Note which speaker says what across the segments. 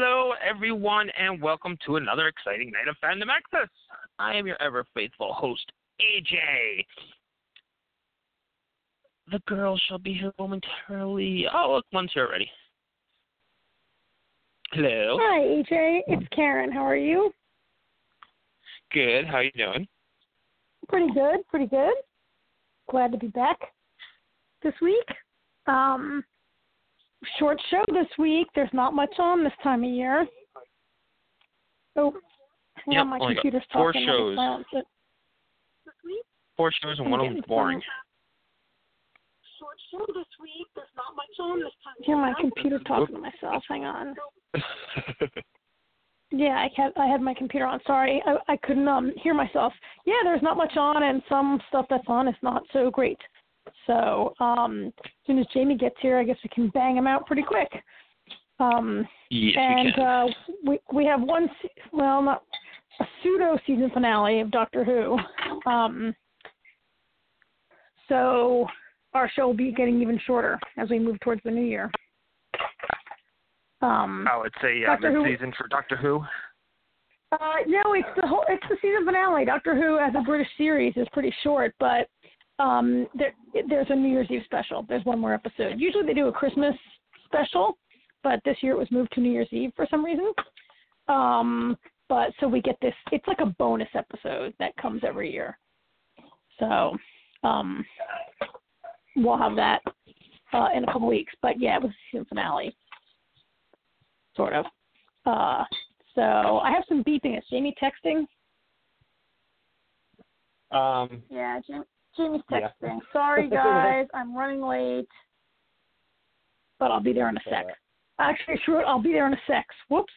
Speaker 1: Hello, everyone, and welcome to another exciting night of Fandom Access. I am your ever-faithful host, AJ. The girls shall be here momentarily. Oh, look, one's here already. Hello.
Speaker 2: Hi, AJ. It's Karen. How are you?
Speaker 1: Good. How you doing?
Speaker 2: Pretty good. Pretty good. Glad to be back this week. Short show this week. There's not much on this time of year. Oh, hang on, my computer's
Speaker 1: four
Speaker 2: talking.
Speaker 1: shows.
Speaker 2: This week?
Speaker 1: 4 shows and one of them's boring.
Speaker 2: Short show this week. There's not much on this time of year. My computer talking to myself. Hang on. Yeah, I had my computer on. Sorry, I couldn't hear myself. Yeah, there's not much on, and some stuff that's on is not so great. So as soon as Jamie gets here, I guess we can bang him out pretty quick.
Speaker 1: Yes,
Speaker 2: we
Speaker 1: can.
Speaker 2: We have not a pseudo season finale of Doctor Who. So our show will be getting even shorter as we move towards the new year.
Speaker 1: It's a mid-season for Doctor Who?
Speaker 2: No, it's the season finale. Doctor Who as a British series is pretty short, but there's a New Year's Eve special. There's one more episode. Usually they do a Christmas special, but this year it was moved to New Year's Eve for some reason. But so we get this. It's like a bonus episode that comes every year. So we'll have that in a couple weeks. But yeah, it was the season finale. Sort of. So I have some beeping. Is Jamie texting? Yeah, Jamie's texting. Yeah. Sorry, guys. I'm running late. But I'll be there in a sec. Actually, sure, I'll be there in a sec. Whoops.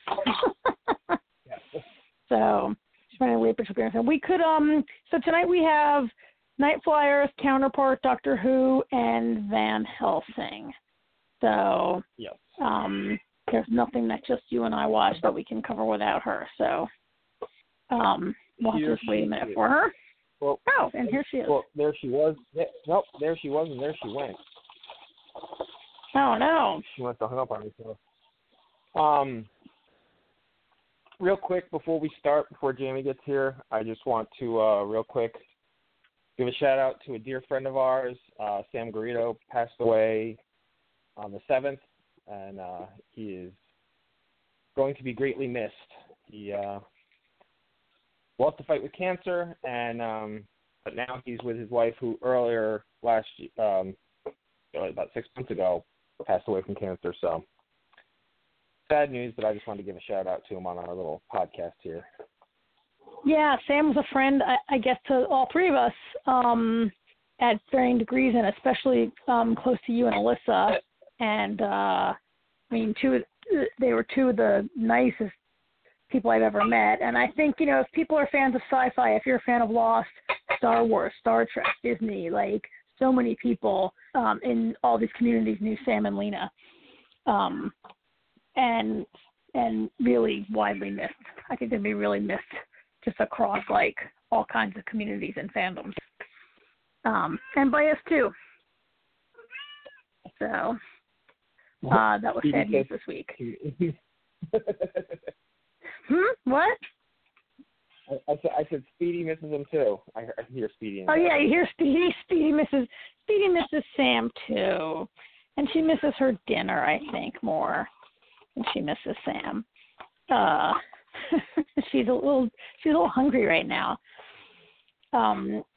Speaker 2: So, just running late. We could, so tonight we have Night Flyers, Counterpart, Doctor Who, and Van Helsing. So,
Speaker 1: yes.
Speaker 2: There's nothing that just you and I watch that we can cover without her. So we'll have to just wait a minute for her.
Speaker 3: Well,
Speaker 2: and here she is.
Speaker 3: Well, there she was. Nope, there she was, and there she went.
Speaker 2: Oh, no.
Speaker 3: She must have hung up on herself. Real quick, before Jamie gets here, I just want to, real quick, give a shout-out to a dear friend of ours. Sam Garrido passed away on the 7th. And he is going to be greatly missed. He lost the fight with cancer, and but now he's with his wife, who earlier last year, about 6 months ago, passed away from cancer. So sad news, but I just wanted to give a shout out to him on our little podcast here.
Speaker 2: Yeah, Sam was a friend, I guess, to all three of us at varying degrees, and especially close to you and Alyssa. And, they were two of the nicest people I've ever met. And I think, if people are fans of sci-fi, if you're a fan of Lost, Star Wars, Star Trek, Disney, like so many people in all these communities knew Sam and Lena. And really widely missed. I think they'd be really missed just across, like, all kinds of communities and fandoms. And by us, too. So... that was sad news this week. What?
Speaker 3: I said Speedy misses him too. I hear Speedy.
Speaker 2: Oh yeah, you hear Speedy. Speedy misses Sam too, and she misses her dinner, I think, more than she misses Sam. She's a little hungry right now. While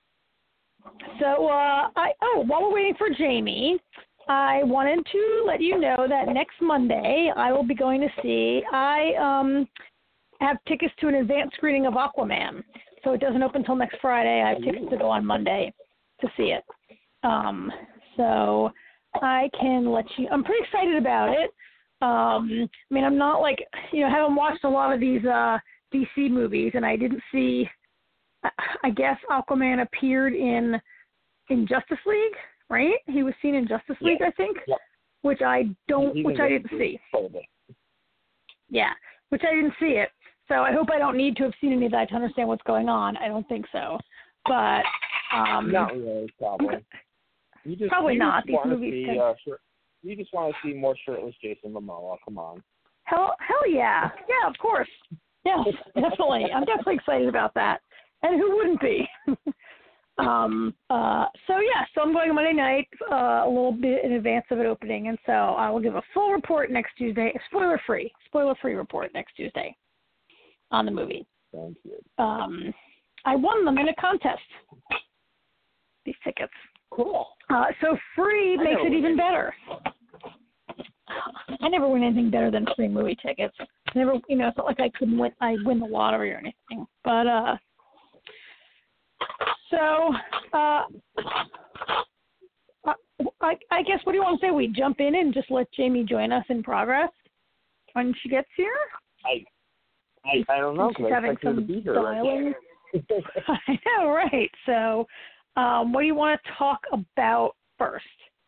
Speaker 2: we're waiting for Jamie, I wanted to let you know that next Monday I will be going to see. I have tickets to an advanced screening of Aquaman, so it doesn't open until next Friday. I have tickets to go on Monday to see it. So I can let you. I'm pretty excited about it. I'm not like I haven't watched a lot of these DC movies, and I didn't see. I guess Aquaman appeared in Justice League. Right? He was seen in Justice League, I think, which I didn't see. Yeah, which I didn't see it. So I hope I don't need to have seen any of that to understand what's going on. I don't think so. But
Speaker 3: not really, probably.
Speaker 2: Probably not. These movies.
Speaker 3: You just want to see more shirtless Jason Momoa. Come on.
Speaker 2: Hell yeah. Yeah, of course. Yes, definitely. I'm definitely excited about that. And who wouldn't be? So I'm going Monday night, a little bit in advance of it opening, and so I will give a full report next Tuesday, spoiler-free report next Tuesday on the movie.
Speaker 3: Thank you.
Speaker 2: I won them in a contest, these tickets.
Speaker 3: Cool.
Speaker 2: So free makes it even better. I never win anything better than free movie tickets. Never, it's not like I win the lottery or anything. But I guess, what do you want to say? We jump in and just let Jamie join us in progress when she gets here?
Speaker 3: I don't know, because I expect her to be here.
Speaker 2: Right? I know, right? So, what do you want to talk about first?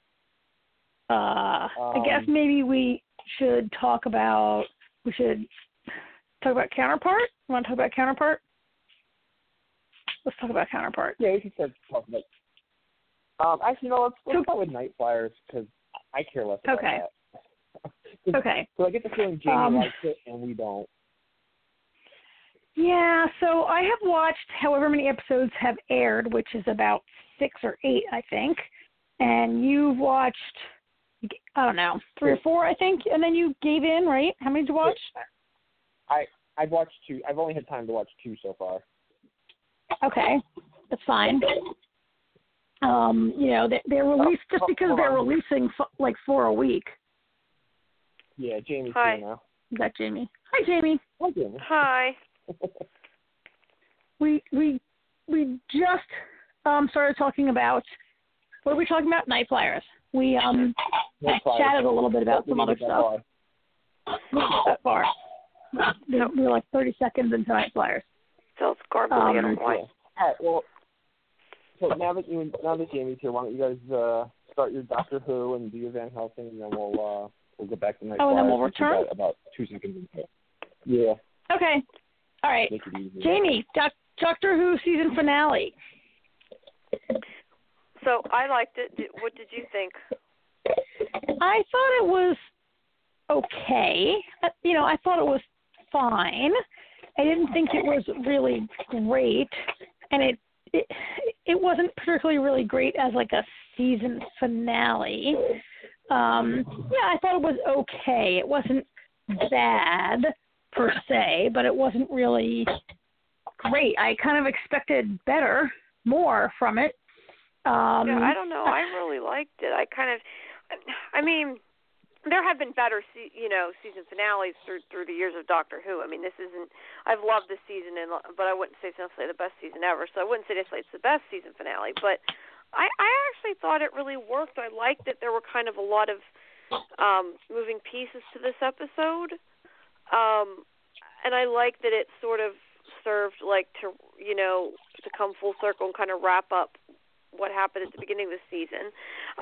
Speaker 2: I guess maybe we should talk about Counterpart. You want to talk about Counterpart? Let's talk about Counterpart.
Speaker 3: Yeah, we can start talking about. Actually, no. Let's start with Night Flyers because I care less about that.
Speaker 2: Okay.
Speaker 3: So I get the feeling Jamie likes it and we don't.
Speaker 2: Yeah. So I have watched however many episodes have aired, which is about 6 or 8, I think. And you've watched, I don't know, 3 or 4, I think. And then you gave in, right? How many did you watch?
Speaker 3: I've watched 2. I've only had time to watch 2 so far.
Speaker 2: Okay, that's fine. They're released just because they're releasing like 4 a week.
Speaker 3: Yeah, Jamie's
Speaker 4: Hi.
Speaker 3: here now.
Speaker 2: Is that Jamie? Hi, Jamie.
Speaker 3: Hi, Jamie.
Speaker 4: Hi.
Speaker 2: We just started talking about, what are we talking about? Night Flyers. We chatted a little bit about some other stuff. Not that far. We're like 30 seconds into Night Flyers.
Speaker 4: So it's garbly. I don't know why.
Speaker 3: All right. Well, so now that Jamie's here, why don't you guys start your Doctor Who and do your Van Helsing, and then we'll go back to Night Flyers.
Speaker 2: And then we'll return.
Speaker 3: About 2 seconds into it. Yeah.
Speaker 2: Okay. All right.
Speaker 3: Make it easy.
Speaker 2: Jamie, Doctor Who season finale.
Speaker 4: So I liked it. What did you think?
Speaker 2: I thought it was okay. I thought it was fine. I didn't think it was really great, and it wasn't particularly really great as like a season finale. I thought it was okay. It wasn't bad per se, but it wasn't really great. I kind of expected more from it.
Speaker 4: I don't know. I really liked it. There have been better, season finales through the years of Doctor Who. I mean, this isn't. I've loved this season, but I wouldn't say it's necessarily the best season ever. So I wouldn't say necessarily it's the best season finale. But I actually thought it really worked. I liked that there were kind of a lot of moving pieces to this episode, and I liked that it sort of served to come full circle and kind of wrap up what happened at the beginning of the season.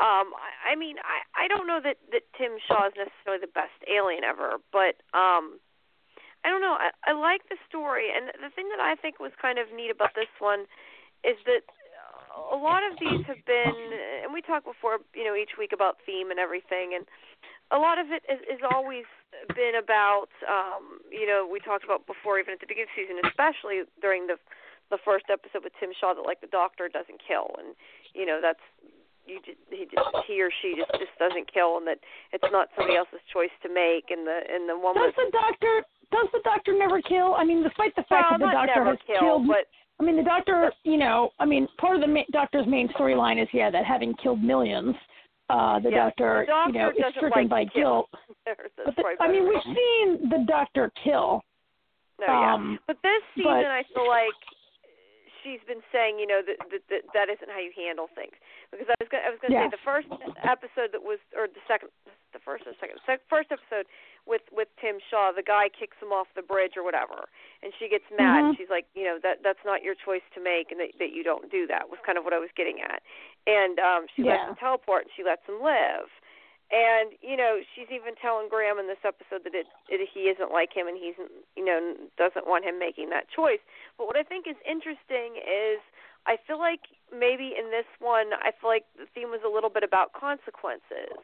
Speaker 4: I don't know that Tim Shaw is necessarily the best alien ever, but I don't know. I like the story, and the thing that I think was kind of neat about this one is that a lot of these have been, and we talked before, each week about theme and everything, and a lot of it is always been about, we talked about before, even at the beginning of the season, especially during the first episode with Tim Shaw, that the Doctor doesn't kill, and that's he or she just doesn't kill, and that it's not somebody else's choice to make, and the one
Speaker 2: does the Doctor never kill? I mean, despite the fact that the Doctor has killed,
Speaker 4: but
Speaker 2: I mean the Doctor, part of the Doctor's main storyline is that having killed millions, the Doctor is stricken by guilt. We've seen the Doctor kill.
Speaker 4: But this season, I feel like she's been saying, that isn't how you handle things. Because I was going to say the first episode first episode with Tim Shaw, the guy kicks him off the bridge or whatever, and she gets mad.
Speaker 2: Mm-hmm.
Speaker 4: And she's like, that's not your choice to make, and that you don't do that, was kind of what I was getting at. And she lets him teleport, and she lets him live. And, she's even telling Graham in this episode that he isn't like him, and he's, doesn't want him making that choice. But what I think is interesting is I feel like maybe in this one, I feel like the theme was a little bit about consequences.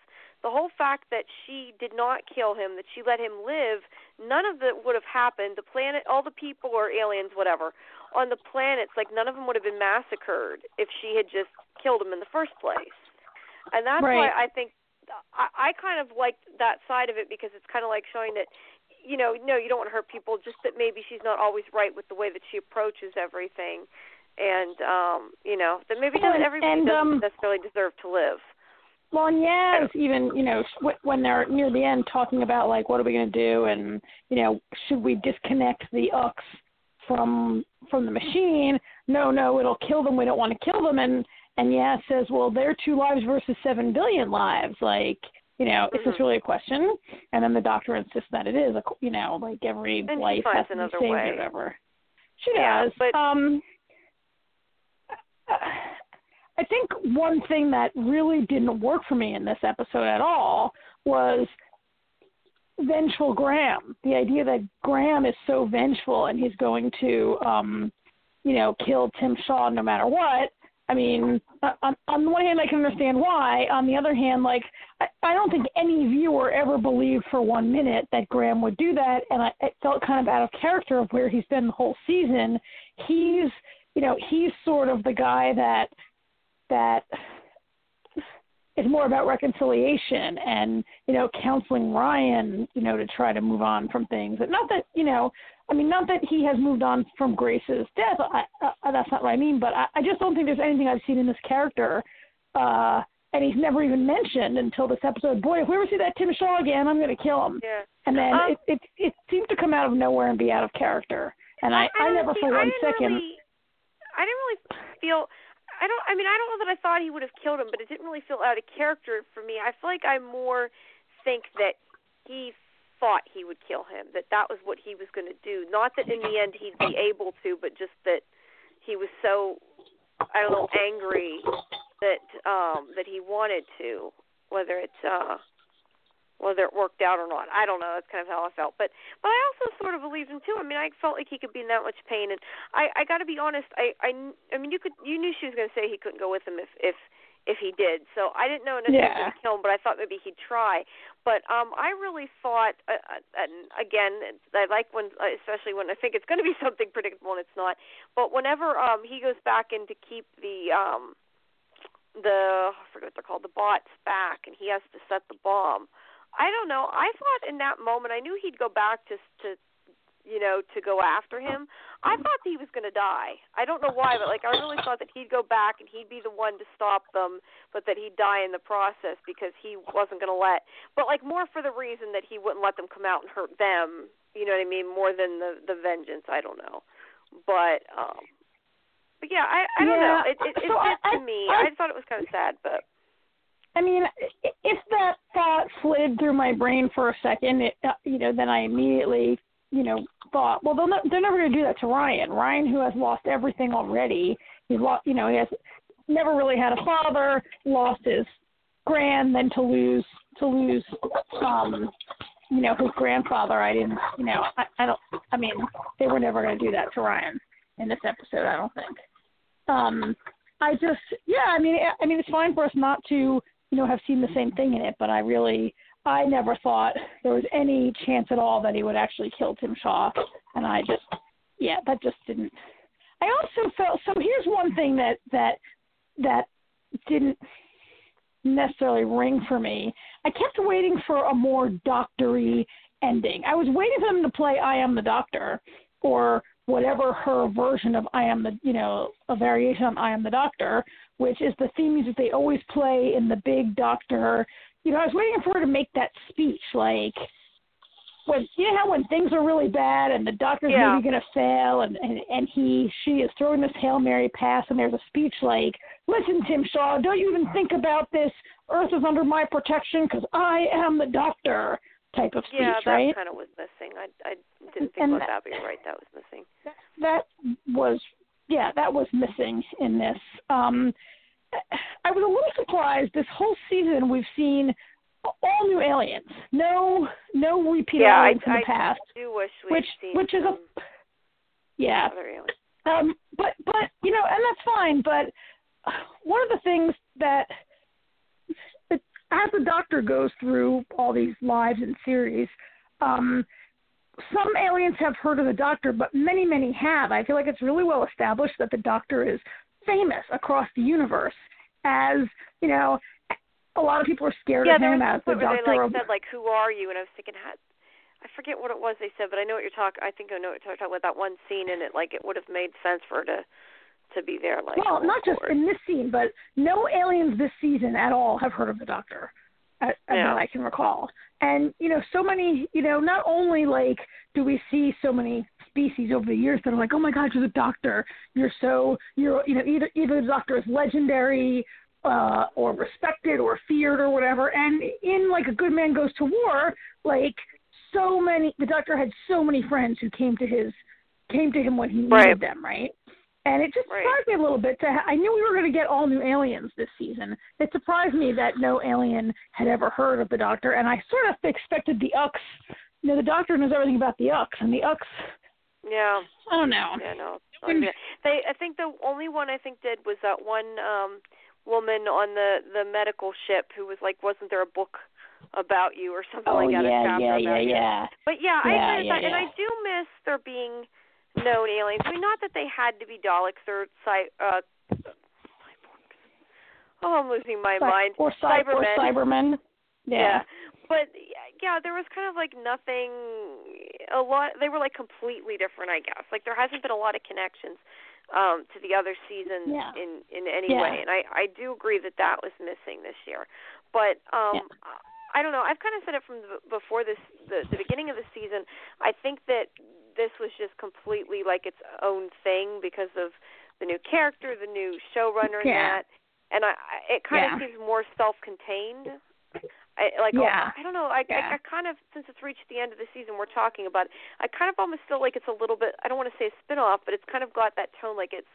Speaker 4: the whole fact that she did not kill him, that she let him live, none of that would have happened. The planet, all the people or aliens, whatever, on the planets, like none of them would have been massacred if she had just killed him in the first place. And that's
Speaker 2: right.
Speaker 4: why I think I kind of liked that side of it, because it's kind of like showing that, no, you don't want to hurt people, just that maybe she's not always right with the way that she approaches everything. And, that maybe everybody doesn't necessarily deserve to live.
Speaker 2: Well, and even, when they're near the end talking about, like, what are we going to do? And, should we disconnect the Ux from the machine? No, it'll kill them. We don't want to kill them. And says, well, they're 2 lives versus 7 billion lives. Like, is this really a question? And then the doctor insists that it is, like every life has to be saved or whatever. She does.
Speaker 4: But
Speaker 2: I think one thing that really didn't work for me in this episode at all was vengeful Graham. The idea that Graham is so vengeful and he's going to, kill Tim Shaw no matter what. I mean, on the one hand, I can understand why. On the other hand, like, I don't think any viewer ever believed for 1 minute that Graham would do that, and it felt kind of out of character of where he's been the whole season. He's sort of the guy that is more about reconciliation and, counseling Ryan, to try to move on from things. And not that, not that he has moved on from Grace's death. That's not what I mean, but I just don't think there's anything I've seen in this character. And he's never even mentioned until this episode. Boy, if we ever see that Tim Shaw again, I'm going to kill him.
Speaker 4: Yeah.
Speaker 2: And then it seems to come out of nowhere and be out of character. And I never for 1 second.
Speaker 4: I didn't really feel. I don't know that I thought he would have killed him, but it didn't really feel out of character for me. I feel like I more think that he thought he would kill him, that was what he was going to do. Not that in the end he'd be able to, but just that he was so, angry that he wanted to, whether it worked out or not. I don't know. That's kind of how I felt. But I also sort of believed him too. I mean, I felt like he could be in that much pain, and I got to be honest. I mean, you knew she was going to say he couldn't go with him if he did. So I didn't know necessarily he would kill him, but I thought maybe he'd try. But I really thought, and again, I like especially when I think it's going to be something predictable and it's not. But whenever he goes back in to keep I forget what they're called, the bots back, and he has to set the bomb. I don't know. I thought in that moment, I knew he'd go back to go after him. I thought he was going to die. I don't know why, but I really thought that he'd go back and he'd be the one to stop them, but that he'd die in the process because he wasn't going to but more for the reason that he wouldn't let them come out and hurt them. You know what I mean? More than the vengeance. I don't know, but yeah, I don't know. It did to me. I thought it was kind of sad, but.
Speaker 2: I mean, if that thought slid through my brain for a second, then I immediately, thought, well, they're never going to do that to Ryan. Ryan, who has lost everything already, he has never really had a father, lost his then to lose, his grandfather. They were never going to do that to Ryan in this episode, I don't think. It's fine for us not to, have seen the same thing in it, but I never thought there was any chance at all that he would actually kill Tim Shaw, and that just didn't. I also felt, so here's one thing that didn't necessarily ring for me. I kept waiting for a more doctor-y ending. I was waiting for them to play I Am the Doctor, or whatever her version of a variation on I Am the Doctor, which is the theme music they always play in the big Doctor. I was waiting for her to make that speech, like, when things are really bad and the doctor's maybe going to fail and she is throwing this Hail Mary pass and there's a speech like, listen, Tim Shaw, don't you even think about this. Earth is under my protection because I am the Doctor type of speech, right?
Speaker 4: Yeah, that kind of was missing. I didn't think about that, but you're right, that was missing. That was missing in this.
Speaker 2: I was a little surprised. This whole season we've seen all new aliens. No repeat aliens from the past.
Speaker 4: I do wish we'd seen
Speaker 2: which is
Speaker 4: other aliens.
Speaker 2: But and that's fine. But one of the things that as the Doctor goes through all these lives and series, some aliens have heard of the Doctor, but many, many have. I feel like it's really well established that the Doctor is famous across the universe. As, you know, a lot of people are scared of him as the Doctor.
Speaker 4: They said, who are you? And I was thinking, I forget what it was they said, but I know what you're talking. I think I know what you're talking about, that one scene, and it would have made sense for her to be there.
Speaker 2: Well, not just in this scene, but no aliens this season at all have heard of the Doctor, as I can recall. And, you know, so many, you know, not only, do we see so many species over the years that are like, oh, my God, you're the Doctor. You're either the Doctor is legendary or respected or feared or whatever. And in, A Good Man Goes to War, the Doctor had so many friends who came to him when he needed them, right? And it just surprised me a little bit. I knew we were going to get all new aliens this season. It surprised me that no alien had ever heard of the Doctor, and I sort of expected the Ux. You know, the Doctor knows everything about the Ux, and the Ux.
Speaker 4: Yeah.
Speaker 2: I don't know.
Speaker 4: Yeah, no. I think the only one I think did was that one woman on the medical ship who was wasn't there a book about you or something like that?
Speaker 2: Yeah.
Speaker 4: But I agree with that, and I do miss there being known aliens. I mean, not that they had to be Daleks or I'm losing my mind.
Speaker 2: Or
Speaker 4: Cybermen.
Speaker 2: Cybermen. Yeah.
Speaker 4: But there was kind of nothing. A lot. They were completely different, I guess. There hasn't been a lot of connections to the other seasons in any way, and I do agree that was missing this year. But I don't know. I've kind of said it from before the beginning of the season. I think that this was just completely its own thing because of the new character, the new showrunner, and that. And it kind of seems more self-contained. I don't know. I kind of, since it's reached the end of the season, we're talking about it, I kind of almost feel like it's a little bit, I don't want to say a spin-off, but it's kind of got that tone it's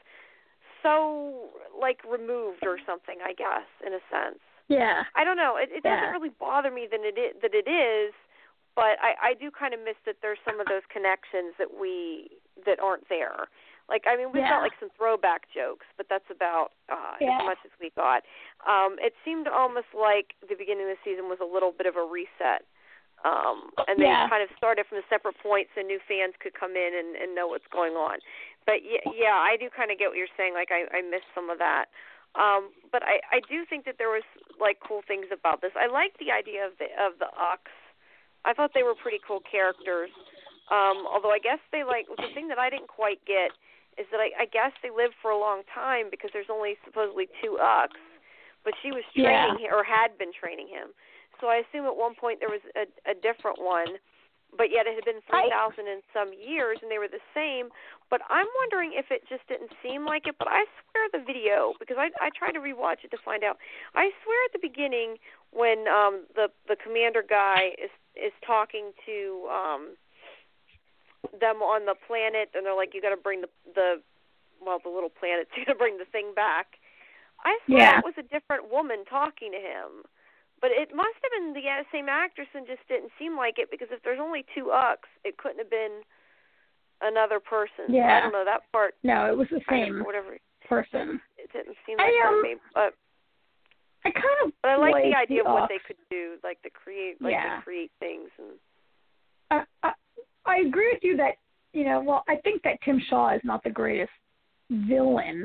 Speaker 4: so, removed or something, I guess, in a sense.
Speaker 2: Yeah.
Speaker 4: I don't know. It doesn't really bother me that it is, but I do kind of miss that there's some of those connections that aren't there. We've got some throwback jokes, but that's about as much as we got. It seemed almost like the beginning of the season was a little bit of a reset. And they kind of started from separate points so new fans could come in and know what's going on. But I do kind of get what you're saying. I missed some of that. But I do think that there was cool things about this. I like the idea of the Ux. I thought they were pretty cool characters. Although I guess they the thing that I didn't quite get is that I guess they lived for a long time because there's only supposedly 2 Ux, but she was training him or had been training him. So I assume at one point there was a different one, but yet it had been 3,000 and some years and they were the same. But I'm wondering if it just didn't seem like it, but I swear the video, because I tried to rewatch it to find out, I swear at the beginning when the commander guy is talking to them on the planet, and they're like, you got to bring the little planet, you got to bring the thing back. I swear it was a different woman talking to him, but it must have been the same actress, and just didn't seem like it because if there's only 2 Ux, it couldn't have been another person.
Speaker 2: Yeah,
Speaker 4: I don't know that part.
Speaker 2: No, it was the same person.
Speaker 4: It didn't seem like that to me, but
Speaker 2: I kind of.
Speaker 4: But I like the idea of what they could do, to create, to create things and.
Speaker 2: I agree with you that, I think that Tim Shaw is not the greatest villain,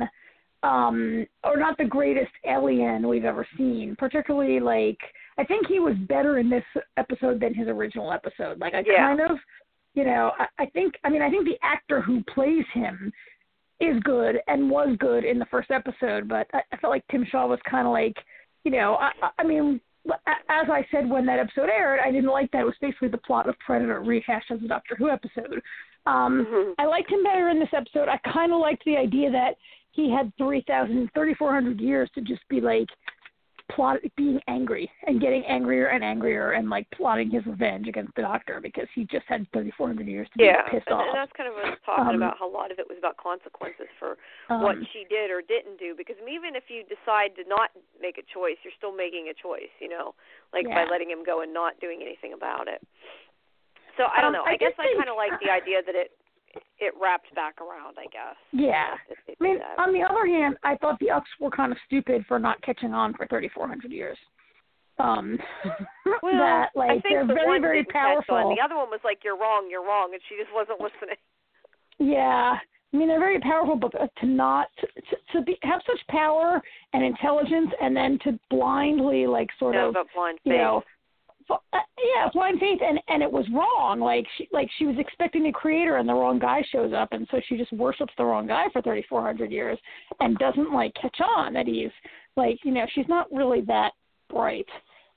Speaker 2: or not the greatest alien we've ever seen. Particularly, I think he was better in this episode than his original episode. I kind of, I think the actor who plays him is good and was good in the first episode, but I felt like Tim Shaw was kind of as I said when that episode aired, I didn't like that. It was basically the plot of Predator rehashed as a Doctor Who episode. I liked him better in this episode. I kind of liked the idea that he had 3,400 years to just be being angry and getting angrier and angrier and plotting his revenge against the Doctor because he just had 3,400 years to be pissed off.
Speaker 4: And that's kind of what I was talking about, how a lot of it was about consequences for what she did or didn't do. Because even if you decide to not make a choice, you're still making a choice, by letting him go and not doing anything about it. So I don't know. I guess I kind of like the idea that it wrapped back around, I guess.
Speaker 2: Yeah. On the other hand, I thought the Ux were kind of stupid for not catching on for 3,400 years.
Speaker 4: Well,
Speaker 2: that
Speaker 4: I
Speaker 2: like
Speaker 4: think
Speaker 2: they're
Speaker 4: the
Speaker 2: very,
Speaker 4: one
Speaker 2: very
Speaker 4: didn't catch on.
Speaker 2: powerful.
Speaker 4: The other one was like, you're wrong, and she just wasn't listening.
Speaker 2: Yeah, I mean they're very powerful, but to not have such power and intelligence, and then to blindly like sort of
Speaker 4: blind
Speaker 2: you
Speaker 4: faith.
Speaker 2: know, blind faith, and it was wrong. Like she was expecting a creator, and the wrong guy shows up, and so she just worships the wrong guy for 3,400 years, and doesn't like catch on that he's like she's not really that bright.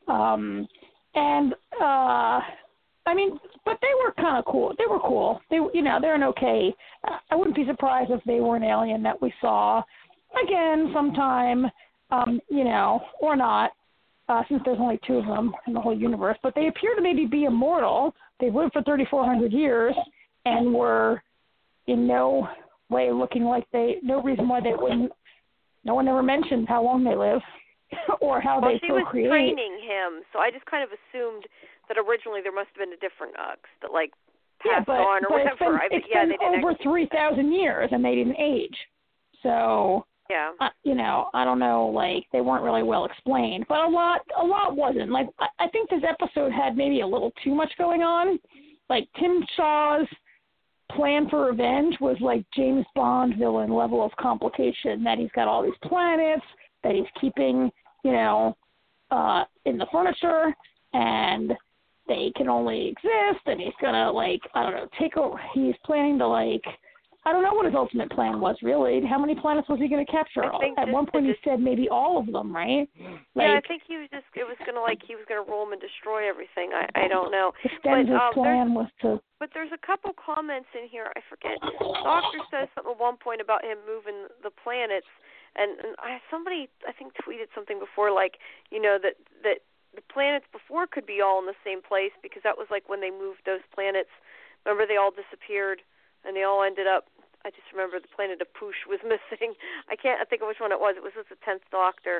Speaker 2: I mean, but they were kind of cool. They were cool. They're an okay. I wouldn't be surprised if they were an alien that we saw again sometime, or not, since there's only 2 of them in the whole universe. But they appear to maybe be immortal. They've lived for 3,400 years and were in no way looking like no reason why they wouldn't. No one ever mentioned how long they live or how they
Speaker 4: procreate.
Speaker 2: Well, she was
Speaker 4: training him, so I just kind of assumed that originally there must have been a different Ux that like passed on or whatever.
Speaker 2: It's been over 3,000 years and they didn't age. So
Speaker 4: yeah,
Speaker 2: I don't know. Like they weren't really well explained, but a lot wasn't. Like I think this episode had maybe a little too much going on. Like Tim Shaw's plan for revenge was like James Bond villain level of complication. That he's got all these planets that he's keeping, in the furniture, and they can only exist, and he's gonna take over. He's planning to I don't know what his ultimate plan was really. How many planets was he gonna capture? At one point he said maybe all of them, right?
Speaker 4: I think he was he was gonna rule them and destroy everything. I don't know.
Speaker 2: His plan was to.
Speaker 4: But there's a couple comments in here. I forget. Doctor says something at one point about him moving the planets, and somebody I think tweeted something before that the planets before could be all in the same place because that was like when they moved those planets. Remember they all disappeared and they all ended up. I just remember the planet of Poosh was missing. I can't think of which one it was. It was the 10th Doctor.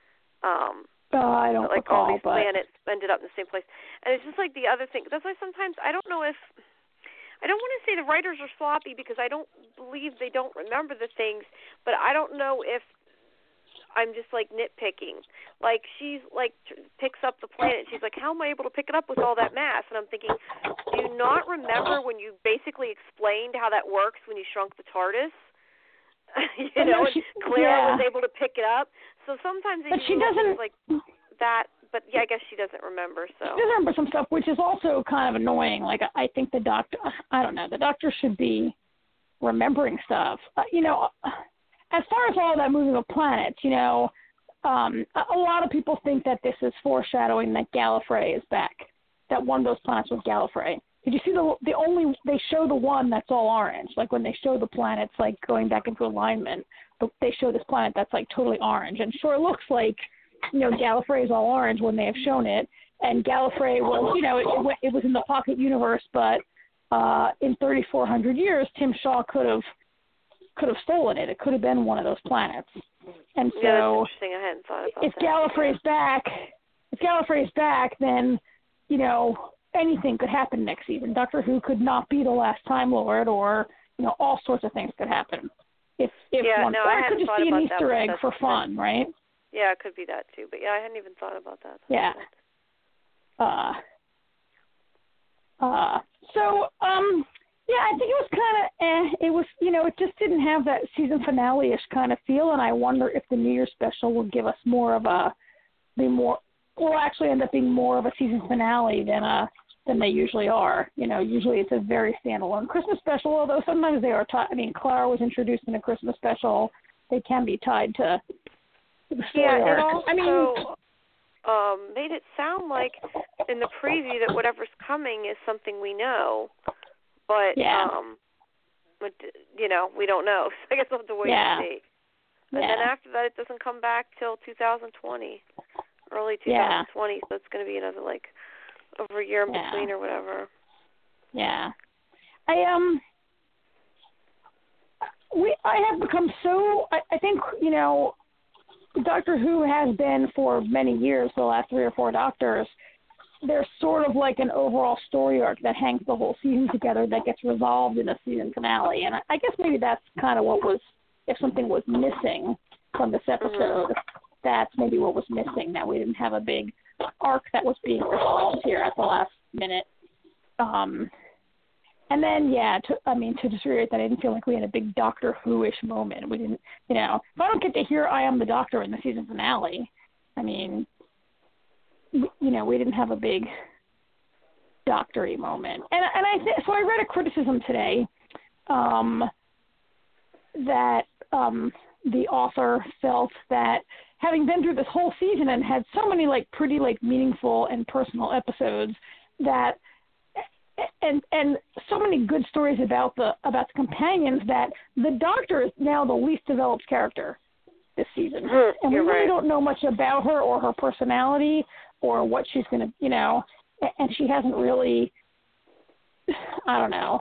Speaker 2: I don't recall,
Speaker 4: all these planets ended up in the same place. And it's just like the other thing. That's why sometimes I don't know if I don't want to say the writers are sloppy because I don't believe they don't remember the things, but I don't know if I'm just like nitpicking. Like she's like picks up the planet. She's like, how am I able to pick it up with all that mass? And I'm thinking, do you not remember when you basically explained how that works when you shrunk the TARDIS? And Clara was able to pick it up. So sometimes
Speaker 2: she doesn't
Speaker 4: like that. But yeah, I guess she doesn't remember. So
Speaker 2: she doesn't remember some stuff, which is also kind of annoying. Like I think the doctor, I don't know, the doctor should be remembering stuff. As far as all that moving of planets, a lot of people think that this is foreshadowing that Gallifrey is back. That one of those planets was Gallifrey. Did you see they show the one that's all orange? Like when they show the planets like going back into alignment, but they show this planet that's like totally orange, and sure looks like Gallifrey is all orange when they have shown it. And Gallifrey was it was in the pocket universe, but in 3,400 years, Tim Shaw could have stolen it. It could have been one of those planets. And so,
Speaker 4: that's interesting. I hadn't thought about
Speaker 2: if Gallifrey's back, then anything could happen next season. Doctor Who could not be the last Time Lord, or all sorts of things could happen. It could just be an Easter egg for fun, right?
Speaker 4: Yeah, it could be that too. But yeah, I hadn't even thought about that.
Speaker 2: Yeah. Yeah, I think it was kind of It was, it just didn't have that season finale-ish kind of feel, and I wonder if the New Year's special will give us more of actually end up being more of a season finale than they usually are. Usually it's a very standalone Christmas special, although sometimes they are Clara was introduced in a Christmas special. They can be tied to the story arc.
Speaker 4: It also made it sound like in the preview that whatever's coming is something we know. But, we don't know. So I guess we'll have to wait and see. And then after that, it doesn't come back till 2020, early 2020. So it's going to be another, over a year in between or whatever.
Speaker 2: Yeah. I have become so, I think, Doctor Who has been for many years, the last 3 or 4 Doctors, there's sort of like an overall story arc that hangs the whole season together that gets resolved in a season finale. And I guess maybe that's kind of what was, if something was missing from this episode, that's maybe what was missing, that we didn't have a big arc that was being resolved here at the last minute. And then, to just reiterate that, I didn't feel like we had a big Doctor Who-ish moment. We didn't, if I don't get to hear I Am the Doctor in the season finale, we didn't have a big doctor-y moment. And so I read a criticism today that the author felt that having been through this whole season and had so many pretty meaningful and personal episodes that and so many good stories about the companions that the Doctor is now the least developed character this season. And we really don't know much about her or her personality or what she's going to, and she hasn't really, I don't know,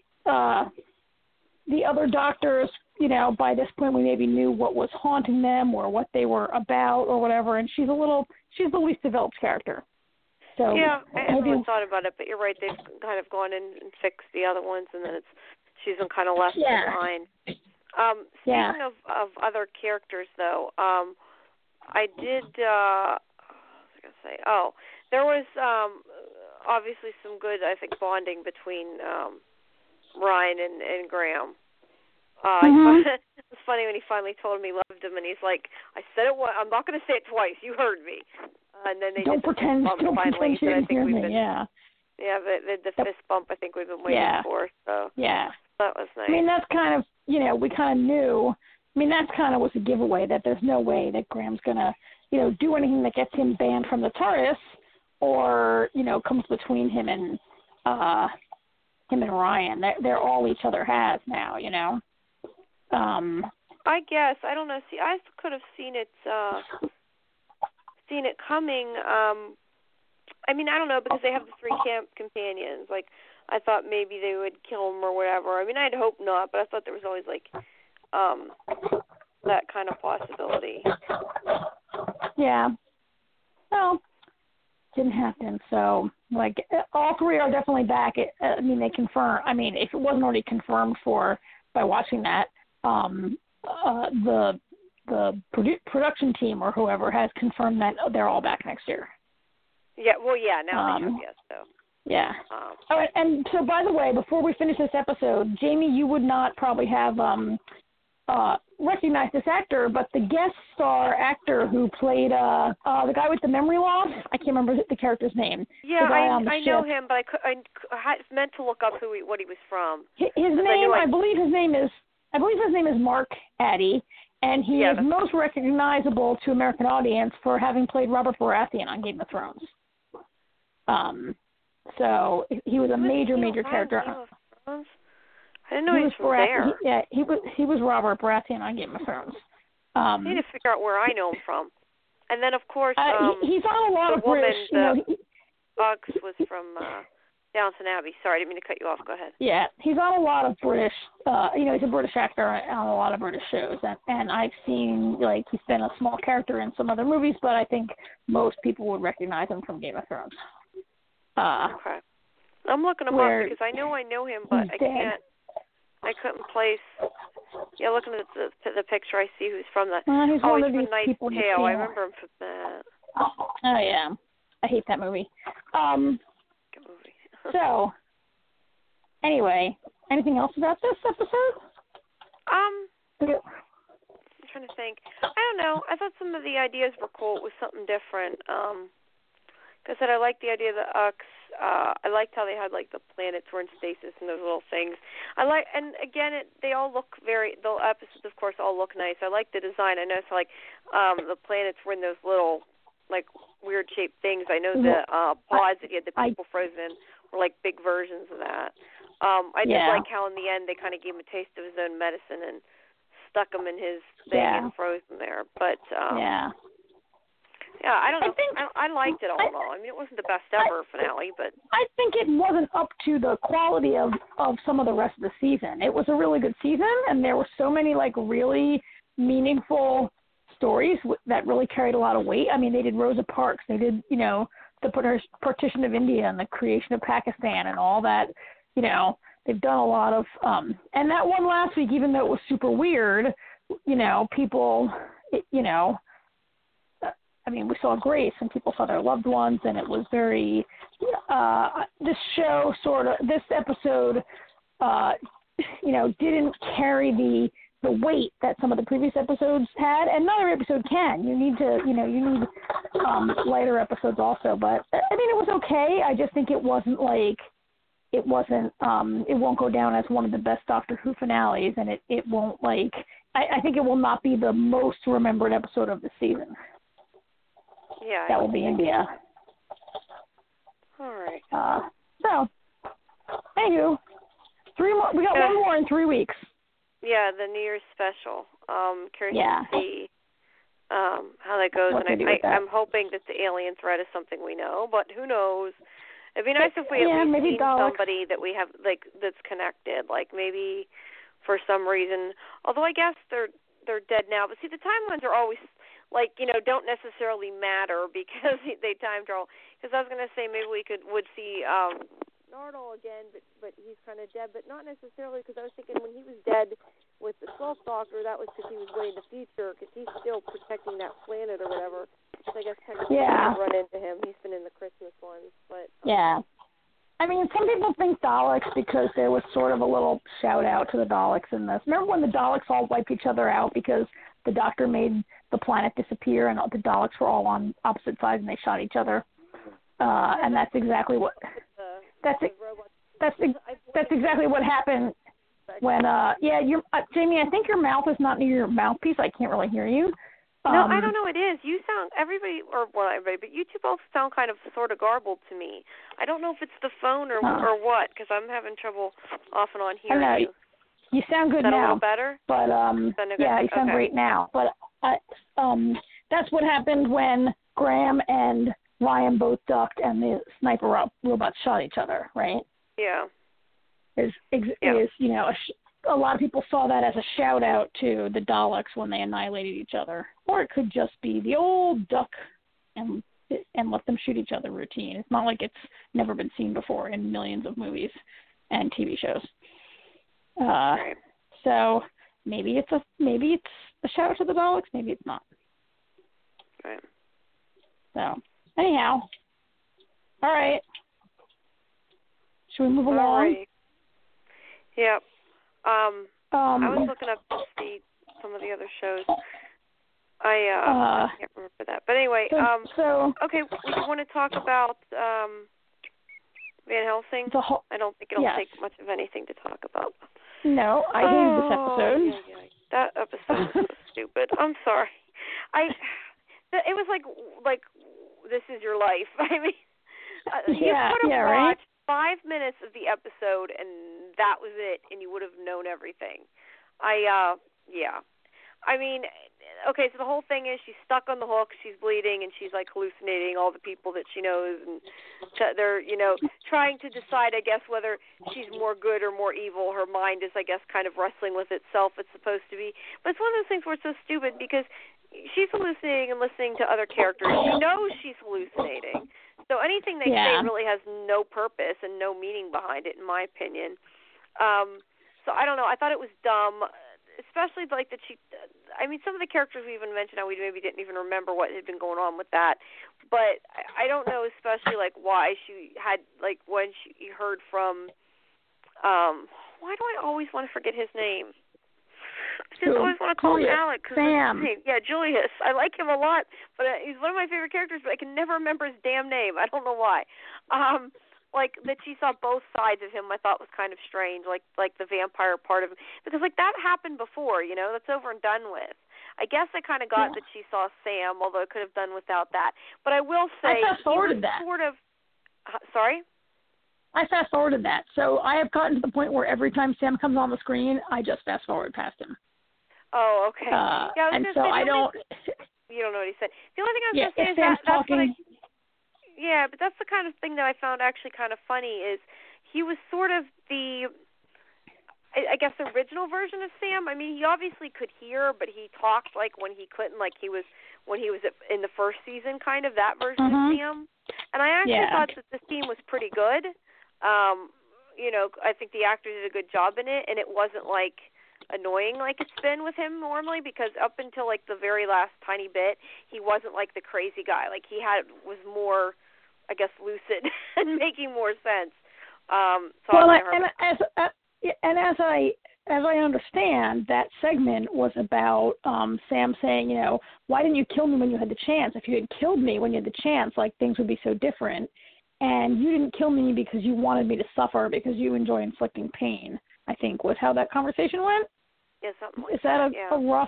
Speaker 2: the other Doctors, by this point we maybe knew what was haunting them or what they were about or whatever, and she's the least developed character. So
Speaker 4: yeah, I haven't thought about it, but you're right. They've kind of gone in and fixed the other ones, and then she's been kind of left behind. Speaking of other characters, though, I did. What was I going to say? Oh, there was obviously some good, I think, bonding between Ryan and Graham. It's funny when he finally told him he loved him, and he's like, "I said it once. I'm not going to say it twice. You heard me." And then they
Speaker 2: don't pretend you didn't hear me.
Speaker 4: Yeah, the fist bump. I think we've been waiting for. So that was nice.
Speaker 2: That's kind of we kind of knew. That's kind of was a giveaway that there's no way that Graham's gonna do anything that gets him banned from the TARDIS or comes between him and Ryan. They're all each other has now.
Speaker 4: I guess I don't know. See, I could have seen it coming. I don't know, because they have the 3 camp companions. I thought maybe they would kill him or whatever. I'd hope not, but I thought there was always that kind of possibility.
Speaker 2: Yeah. Well, didn't happen. So all 3 are definitely back. They confirm. If it wasn't already confirmed by watching that, the production team or whoever has confirmed that they're all back next year.
Speaker 4: Yeah, well, now they have, yes, so.
Speaker 2: Yeah. All right, and so, by the way, before we finish this episode, Jamie, you would not probably have recognized this actor, but the guest star actor who played the guy with the memory loss, I can't remember the character's name.
Speaker 4: Yeah, I know him, but I meant to look up what he was from.
Speaker 2: His name, I believe his name is Mark Addy. And he is most recognizable to American audience for having played Robert Baratheon on Game of Thrones. So he was a major character.
Speaker 4: I didn't know he was from there.
Speaker 2: He was Robert Baratheon on Game of Thrones.
Speaker 4: I need to figure out where I know him from. And then, of course,
Speaker 2: he's on a lot of British.
Speaker 4: Bugs was from Downton Abbey. Sorry, I didn't mean to cut you off. Go ahead.
Speaker 2: Yeah, he's on a lot of British. He's a British actor on a lot of British shows, and I've seen he's been a small character in some other movies, but I think most people would recognize him from Game of Thrones.
Speaker 4: Okay, I'm looking him up because I know him, but I couldn't place. Yeah, looking at the picture, I see who's from that.
Speaker 2: He's
Speaker 4: from
Speaker 2: Knight's
Speaker 4: Tale. I remember him from that.
Speaker 2: Oh yeah, I hate that movie.
Speaker 4: Good movie.
Speaker 2: So, anyway, anything else about this episode?
Speaker 4: I'm trying to think. I don't know. I thought some of the ideas were cool. It was something different. Like I said, I liked the idea of the Ux. I liked how they had the planets were in stasis and those little things. And again, they all look the episodes, of course, all look nice. I like the design. I noticed the planets were in those little weird shaped things. I know the pods that he had the people frozen in were big versions of that. I did like how in the end they kind of gave him a taste of his own medicine and stuck him in his thing and froze him there. But I don't know. I liked it all in all. It wasn't the best ever finale, but
Speaker 2: I think it wasn't up to the quality of some of the rest of the season. It was a really good season, and there were so many really meaningful stories that really carried a lot of weight. They did Rosa Parks. They did, the partition of India and the creation of Pakistan and all that. They've done a lot of, and that one last week, even though it was super weird, people, I mean, we saw Grace and people saw their loved ones, and it was very, this episode, didn't carry the weight that some of the previous episodes had, and not every episode can. You need lighter episodes also, but I mean, it was okay. I just think it won't go down as one of the best Doctor Who finales, and it won't I think it will not be the most remembered episode of the season.
Speaker 4: Yeah.
Speaker 2: That will be India.
Speaker 4: All right.
Speaker 2: So, anywho, 3 more. We got one more in 3 weeks.
Speaker 4: Yeah, the New Year's special. Curious to see how that goes, and I'm hoping that the alien threat is something we know, but who knows? It'd be nice if we at least seen somebody that we have that's connected, maybe for some reason. Although I guess they're dead now, but see, the timelines are always don't necessarily matter because they time travel. Because I was gonna say maybe we would see Nardole again, but he's kind of dead, but not necessarily, because I was thinking when he was dead with the 12th Doctor, that was because he was way in the future, because he's still protecting that planet or whatever. So I guess technically run into him. He's been in the Christmas ones, but
Speaker 2: yeah. I mean, some people think Daleks because there was sort of a little shout out to the Daleks in this. Remember when the Daleks all wiped each other out because the Doctor made the planet disappear and the Daleks were all on opposite sides and they shot each other? And that's exactly what. That's exactly what happened when Jamie, I think your mouth is not near your mouthpiece. I can't really hear you.
Speaker 4: No, I don't know. It is. You sound but you two both sound kind of sort of garbled to me. I don't know if it's the phone or what, because I'm having trouble off and on hearing you.
Speaker 2: You sound good now.
Speaker 4: Is that a little better?
Speaker 2: But you sound great now. But that's what happened when Graham and Ryan both ducked and the sniper robots shot each other, right?
Speaker 4: Yeah.
Speaker 2: A lot of people saw that as a shout out to the Daleks when they annihilated each other, or it could just be the old duck and let them shoot each other routine. It's not like it's never been seen before in millions of movies and TV shows.
Speaker 4: Right.
Speaker 2: So maybe it's a shout out to the Daleks, maybe it's not.
Speaker 4: Right.
Speaker 2: So anyhow, all right. Should we move along?
Speaker 4: All right. Yep. I was looking up to see some of the other shows. I can't remember that. But anyway, okay, we want to talk about Van Helsing. I don't think it'll take much of anything to talk about.
Speaker 2: No, I hated this episode.
Speaker 4: Yeah. That episode was so stupid. I'm sorry. It was like this is your life. I mean, you could have watched 5 minutes of the episode and that was it, and you would have known everything. I mean, okay, so the whole thing is she's stuck on the hook, she's bleeding, and she's hallucinating all the people that she knows, and they're, trying to decide, I guess, whether she's more good or more evil. Her mind is, I guess, kind of wrestling with itself. It's supposed to be. But it's one of those things where it's so stupid because she's hallucinating and listening to other characters. She knows she's hallucinating. So anything they say really has no purpose and no meaning behind it, in my opinion. So I don't know. I thought it was dumb, especially that she. I mean, some of the characters we even mentioned, how we maybe didn't even remember what had been going on with that. But I don't know, especially why she had when she heard from. Why do I always want to forget his name? I just always want to call him Alec.
Speaker 2: Sam.
Speaker 4: Yeah, Julius. I like him a lot, but he's one of my favorite characters, but I can never remember his damn name. I don't know why. That she saw both sides of him, I thought was kind of strange, like the vampire part of him. Because, that happened before, that's over and done with. I guess I kind of got that she saw Sam, although I could have done without that. But I will say,
Speaker 2: I fast-forwarded that.
Speaker 4: Sort of, sorry?
Speaker 2: I fast-forwarded that. So I have gotten to the point where every time Sam comes on the screen, I just fast-forward past him.
Speaker 4: Oh, okay.
Speaker 2: And so I don't...
Speaker 4: You don't know what he said. The only thing I was going to say is
Speaker 2: Sam's
Speaker 4: that's
Speaker 2: talking...
Speaker 4: Yeah, but that's the kind of thing that I found actually kind of funny is he was sort of the, I guess, original version of Sam. I mean, he obviously could hear, but he talked when he couldn't, when he was in the first season, kind of that version of Sam. And I actually thought that the scene was pretty good. I think the actor did a good job in it, and it wasn't annoying like it's been with him normally, because up until like the very last tiny bit, he wasn't like the crazy guy. Like he was more, I guess, lucid and making more sense.
Speaker 2: As I understand, that segment was about Sam saying, you know, why didn't you kill me when you had the chance? If you had killed me when you had the chance, like, things would be so different. And you didn't kill me because you wanted me to suffer because you enjoy inflicting pain, I think, was how that conversation went.
Speaker 4: Yeah, something like
Speaker 2: Is that
Speaker 4: yeah.
Speaker 2: a rough,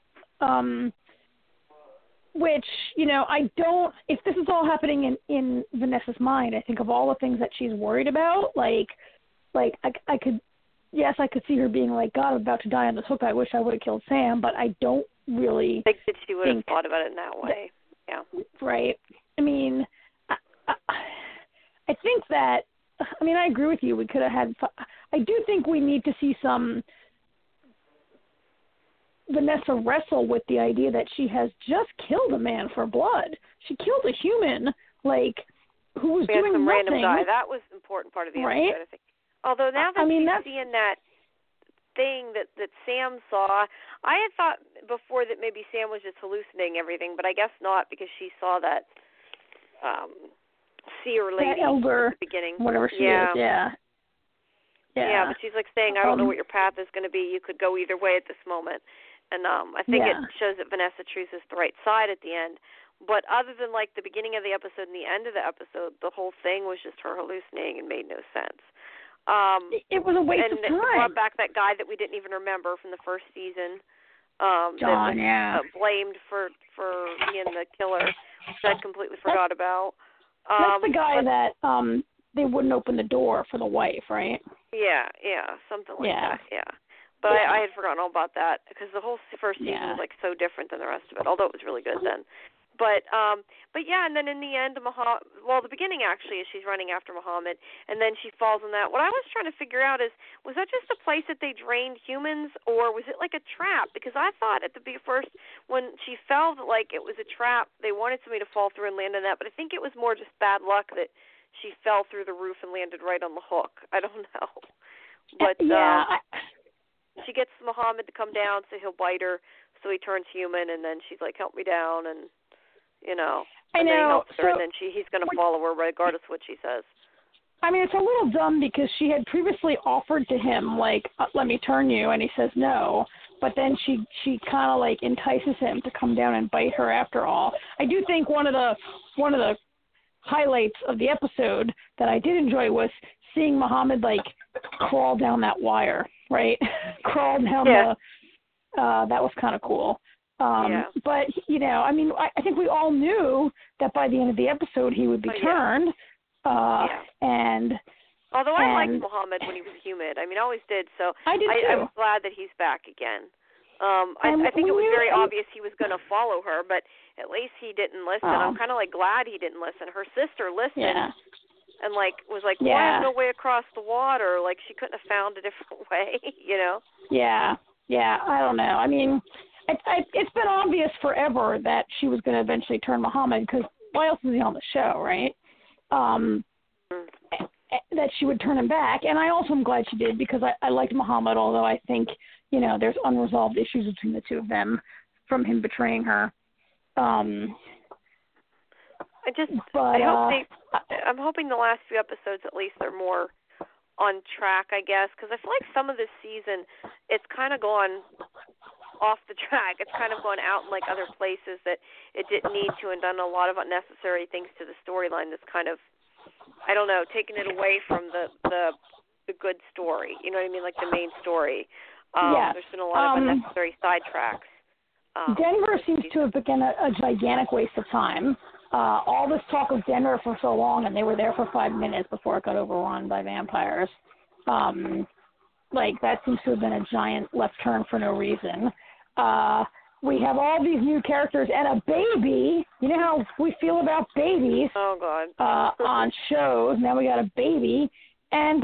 Speaker 2: which, you know, if this is all happening in Vanessa's mind, I think of all the things that she's worried about, like I could see her being like, God, I'm about to die on this hook. I wish I would have killed Sam, but I don't really
Speaker 4: think that she would have thought about it in that way. Yeah.
Speaker 2: Right. I mean, I think that, I mean, I agree with you. We could have had, I do think we need to see some Vanessa wrestle with the idea that she has just killed a man for blood. She killed a human, like, who was doing
Speaker 4: some
Speaker 2: nothing.
Speaker 4: Random guy. That was an important part of the episode, I think. Although now that she's seeing that thing that Sam saw, I had thought before that maybe Sam was just hallucinating everything, but I guess not, because she saw that seer lady
Speaker 2: that elder,
Speaker 4: at the beginning.
Speaker 2: Whatever she is, yeah.
Speaker 4: Yeah, but she's like saying, I don't know what your path is going to be. You could go either way at this moment. And I think it shows that Vanessa chooses the right side at the end. But other than like the beginning of the episode and the end of the episode, the whole thing was just her hallucinating and made no sense.
Speaker 2: It was a waste of time.
Speaker 4: And it brought back that guy that we didn't even remember from the first season.
Speaker 2: John,
Speaker 4: that was, blamed for being the killer, which I'd completely forgot about.
Speaker 2: That's the guy that they wouldn't open the door for the wife, right?
Speaker 4: Yeah, something like that. Yeah, but I had forgotten all about that because the whole first season was like so different than the rest of it. Although it was really good then. But yeah, and then in the end, the beginning actually is she's running after Muhammad, and then she falls in that. What I was trying to figure out is, was that just a place that they drained humans, or was it like a trap? Because I thought at the first, when she fell, like it was a trap. They wanted somebody to fall through and land on that, but I think it was more just bad luck that she fell through the roof and landed right on the hook. I don't know. But she gets Muhammad to come down, so he'll bite her, so he turns human, and then she's like, help me down, and you know, and then he helps her, and then he's going to follow her regardless of what she says.
Speaker 2: I mean, it's a little dumb because she had previously offered to him, like, let me turn you, and he says no. But then she kind of like entices him to come down and bite her after all. I do think one of the highlights of the episode that I did enjoy was seeing Muhammad like crawl down that wire, right? Crawl down that was kind of cool. But, you know, I mean, I think we all knew that by the end of the episode he would be turned. And
Speaker 4: although I liked Muhammad when he was human. I mean, I always did. So
Speaker 2: I did too.
Speaker 4: I'm glad that he's back again. I think it was very obvious he was going to follow her, but at least he didn't listen. I'm kind of like glad he didn't listen. Her sister listened and like was like, well, I have no way across the water. Like she couldn't have found a different way, you know?
Speaker 2: Yeah. I don't know. I mean, it's been obvious forever that she was going to eventually turn Muhammad because why else is he on the show, right? That she would turn him back. And I also am glad she did because I liked Muhammad, although I think, you know, there's unresolved issues between the two of them from him betraying her. I'm hoping the last few episodes at least are more on track, I guess, because I feel like some of this season it's kind of gone off the track. It's kind of gone out in like other places that it didn't need to, and done a lot of unnecessary things to the storyline that's kind of, I don't know, taking it away from the good story. You know what I mean? Like the main story. There's been a lot of unnecessary sidetracks. Denver seems to have been a gigantic waste of time. All this talk of Denver for so long, and they were there for 5 minutes before it got overrun by vampires. Like, that seems to have been a giant left turn for no reason. We have all these new characters and a baby. You know how we feel about babies on shows. Now we got a baby. And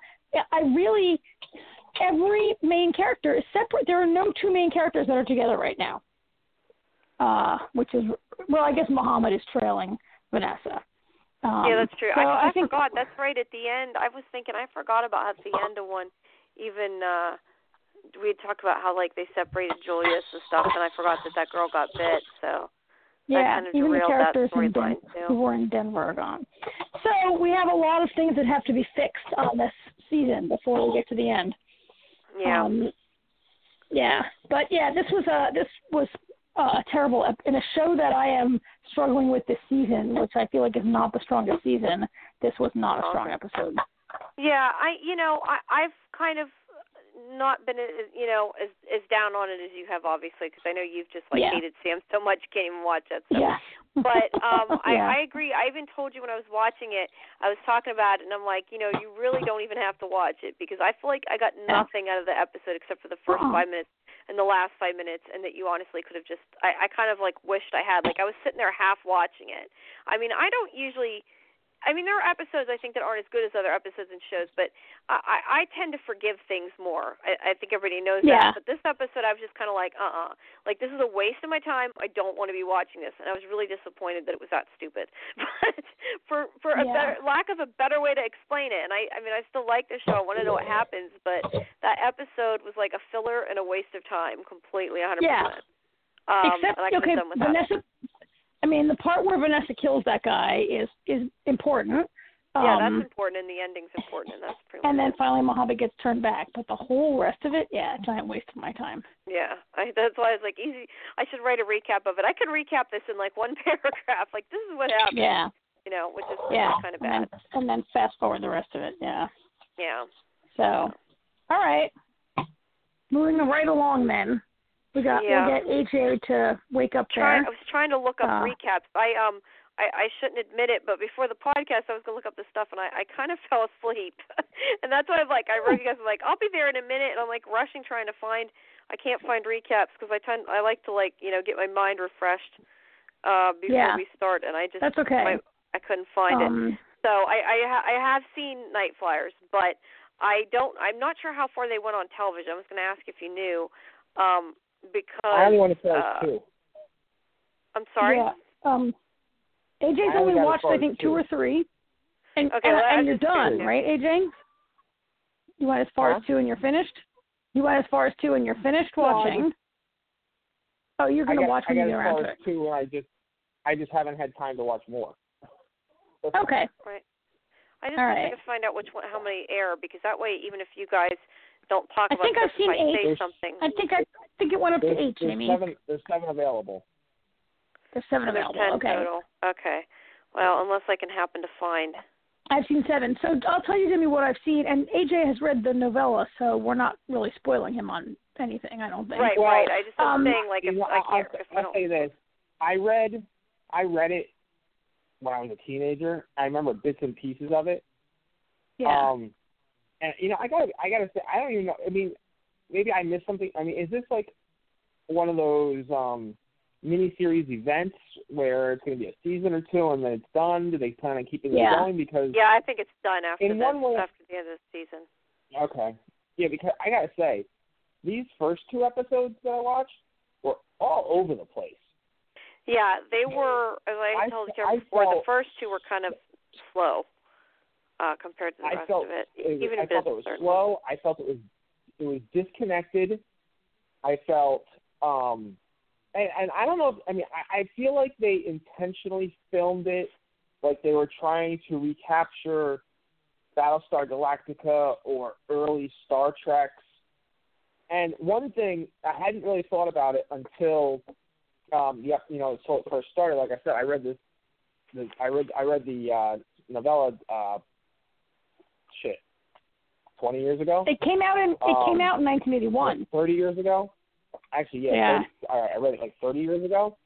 Speaker 2: every main character is separate. There are no two main characters that are together right now. Which is, well, I guess Muhammad is trailing Vanessa.
Speaker 4: Yeah, that's true.
Speaker 2: So
Speaker 4: I forgot. That's right. At the end, I was thinking I forgot about at the end of one. Even we had talked about how like they separated Julius and stuff, and I forgot that girl got bit. So
Speaker 2: yeah,
Speaker 4: kind of
Speaker 2: even the
Speaker 4: derailed
Speaker 2: characters
Speaker 4: that
Speaker 2: who were in Denver are gone. So we have a lot of things that have to be fixed on this season before we get to the end.
Speaker 4: Yeah.
Speaker 2: Yeah, but yeah, this was a terrible in a show that I am struggling with this season, which I feel like is not the strongest season. This was not a strong episode.
Speaker 4: Yeah, I've kind of not been as down on it as you have, obviously, because I know you've just hated Sam so much you can't even watch it. So.
Speaker 2: Yeah.
Speaker 4: But I agree. I even told you when I was watching it, I was talking about it, and I'm like, you really don't even have to watch it, because I feel like I got nothing out of the episode except for the first 5 minutes and the last 5 minutes, and that you honestly could have just. I kind of wished I had. I was sitting there half watching it. I mean, I don't usually. I mean, there are episodes I think that aren't as good as other episodes and shows, but I tend to forgive things more. I think everybody knows that. But this episode, I was just kind of like, this is a waste of my time. I don't want to be watching this, and I was really disappointed that it was that stupid. But for a better lack of a better way to explain it, and I mean, I still like the show. I want to know what happens, but that episode was like a filler and a waste of time, completely, 100%.
Speaker 2: Yeah. Except, okay, Vanessa. I mean, the part where Vanessa kills that guy is important.
Speaker 4: Yeah, that's important, and the ending's important, and that's pretty much.
Speaker 2: And then finally, Mojave gets turned back, but the whole rest of it, giant waste of my time.
Speaker 4: Yeah, that's why I was like, easy. I should write a recap of it. I could recap this in one paragraph. This is what happened.
Speaker 2: Yeah.
Speaker 4: Which is kind of bad.
Speaker 2: And then fast forward the rest of it. Yeah.
Speaker 4: Yeah.
Speaker 2: So, all right, moving right along then. We'll get AJ to wake up there.
Speaker 4: I was trying to look up recaps. I shouldn't admit it, but before the podcast, I was going to look up this stuff, and I kind of fell asleep. And that's why I wrote you guys, I'll be there in a minute, and I'm rushing trying to find. I can't find recaps because I like to get my mind refreshed before we start, and I just
Speaker 2: that's okay.
Speaker 4: I couldn't find it. So I have seen Night Flyers, but I'm not sure how far they went on television. I was going to ask if you knew. Because
Speaker 3: I only want to tell two.
Speaker 4: I'm sorry?
Speaker 2: Yeah. AJ's only watched, I think, 2 or 3. And you're done, right, AJ? You went as far as 2 and you're finished? You went as far as 2 and you're finished watching? You're going to watch when you get around to it.
Speaker 3: 2 and I just haven't had time to watch more.
Speaker 2: Okay.
Speaker 4: Right. I just want to find out how many air, because that way, even if you guys don't talk about
Speaker 2: I've seen 8.
Speaker 4: Something.
Speaker 2: I think it went up to 8, Jamie.
Speaker 3: There's 7 available.
Speaker 2: There's 7 available.
Speaker 4: 10
Speaker 2: okay.
Speaker 4: Total. Okay. Well, unless I can happen to find.
Speaker 2: I've seen 7. So I'll tell you, Jimmy, what I've seen. And AJ has read the novella, so we're not really spoiling him on anything, I don't think.
Speaker 4: Right,
Speaker 3: well,
Speaker 4: right. I just was saying,
Speaker 3: I'll say this. I read it when I was a teenager. I remember bits and pieces of it.
Speaker 2: Yeah.
Speaker 3: And I gotta say, I don't even know. I mean, maybe I missed something. I mean, is this one of those miniseries events where it's going to be a season or 2 and then it's done? Do they plan on keeping it going? Because
Speaker 4: I think it's done after
Speaker 3: after
Speaker 4: the end of the season.
Speaker 3: Okay. Yeah, because I gotta say, these first 2 episodes that I watched were all over the place.
Speaker 4: Yeah, they were. As I told you before, the first 2 were kind of slow. Compared to the rest of it.
Speaker 3: I felt it was slow. I felt it was disconnected. I felt, and I don't know. I feel like they intentionally filmed it like they were trying to recapture Battlestar Galactica or early Star Treks. And one thing, I hadn't really thought about it until, it first started. Like I said, I read the novella. 20 years ago.
Speaker 2: It came out in 1981.
Speaker 3: 30 years ago. Actually, yeah. 30, I read it 30 years ago.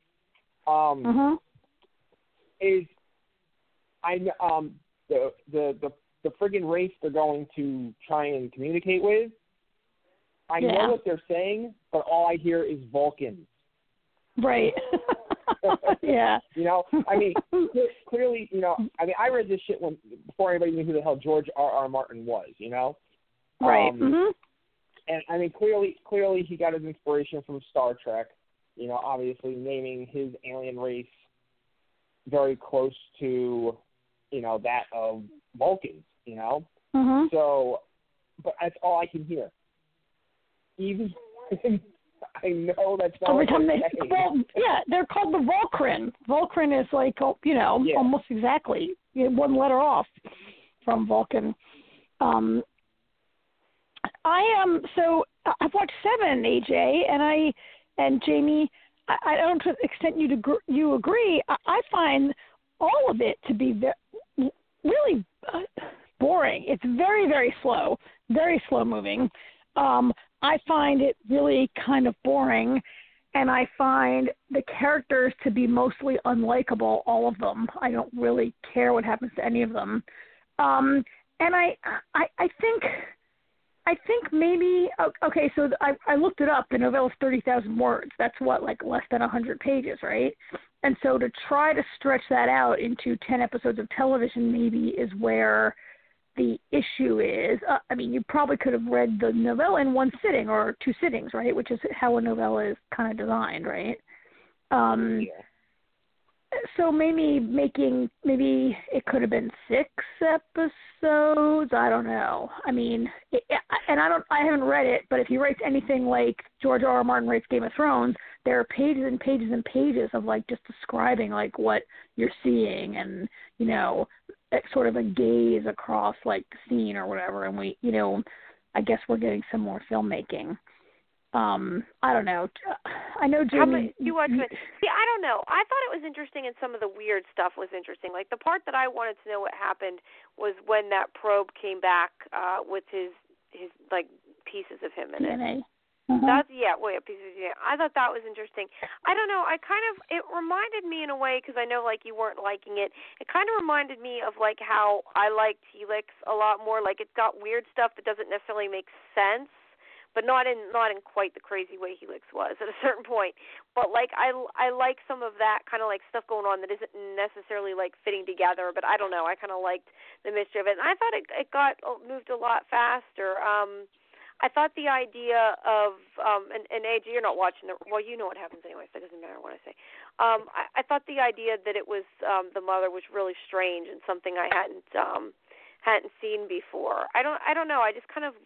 Speaker 3: The friggin' race they're going to try and communicate with. I know what they're saying, but all I hear is Vulcans.
Speaker 2: Right. Yeah.
Speaker 3: Clearly, I read this shit before anybody knew who the hell George R.R. Martin was,
Speaker 2: Right.
Speaker 3: And clearly he got his inspiration from Star Trek, obviously naming his alien race very close to, that of Vulcans, So, but that's all I can hear. even I know that's not
Speaker 2: Every
Speaker 3: what
Speaker 2: time
Speaker 3: they say.
Speaker 2: well, yeah, they're called the Volcrin. Volcrin is like, almost exactly one letter off from Vulcan. So I've watched 7, AJ, and Jamie. I don't know to the extent you agree. I find all of it to be really boring. It's very, very slow moving. I find it really kind of boring, and I find the characters to be mostly unlikable, all of them. I don't really care what happens to any of them. And I think maybe, okay, so I looked it up. The novella is 30,000 words. That's like less than 100 pages, right? And so to try to stretch that out into 10 episodes of television maybe is where the issue is. You probably could have read the novella in one sitting or 2 sittings, right? Which is how a novella is kind of designed, right? So maybe it could have been 6 episodes. I don't know. I haven't read it, but if he writes anything like George R. R. Martin writes Game of Thrones, there are pages and pages and pages of like just describing like what you're seeing and sort of a gaze across like the scene or whatever. And we, I guess we're getting some more filmmaking. I don't know. I know Jamie.
Speaker 4: You watch it. See, I don't know. I thought it was interesting, and some of the weird stuff was interesting. Like the part that I wanted to know what happened was when that probe came back with his like pieces of him in
Speaker 2: DNA.
Speaker 4: it. Pieces of DNA. I thought that was interesting. I don't know. It reminded me in a way, because I know like you weren't liking it. It kind of reminded me of like how I liked Helix a lot more. Like it's got weird stuff that doesn't necessarily make sense, but not in quite the crazy way Helix was at a certain point. But like I like some of that kind of like stuff going on that isn't necessarily like fitting together. But I don't know. I kind of liked the mystery of it, and I thought it got moved a lot faster. I thought the idea of and AJ, you're not watching well, you know what happens anyway, so it doesn't matter what I say. I thought the idea that it was the mother was really strange and something I hadn't seen before. I don't know. I just kind of.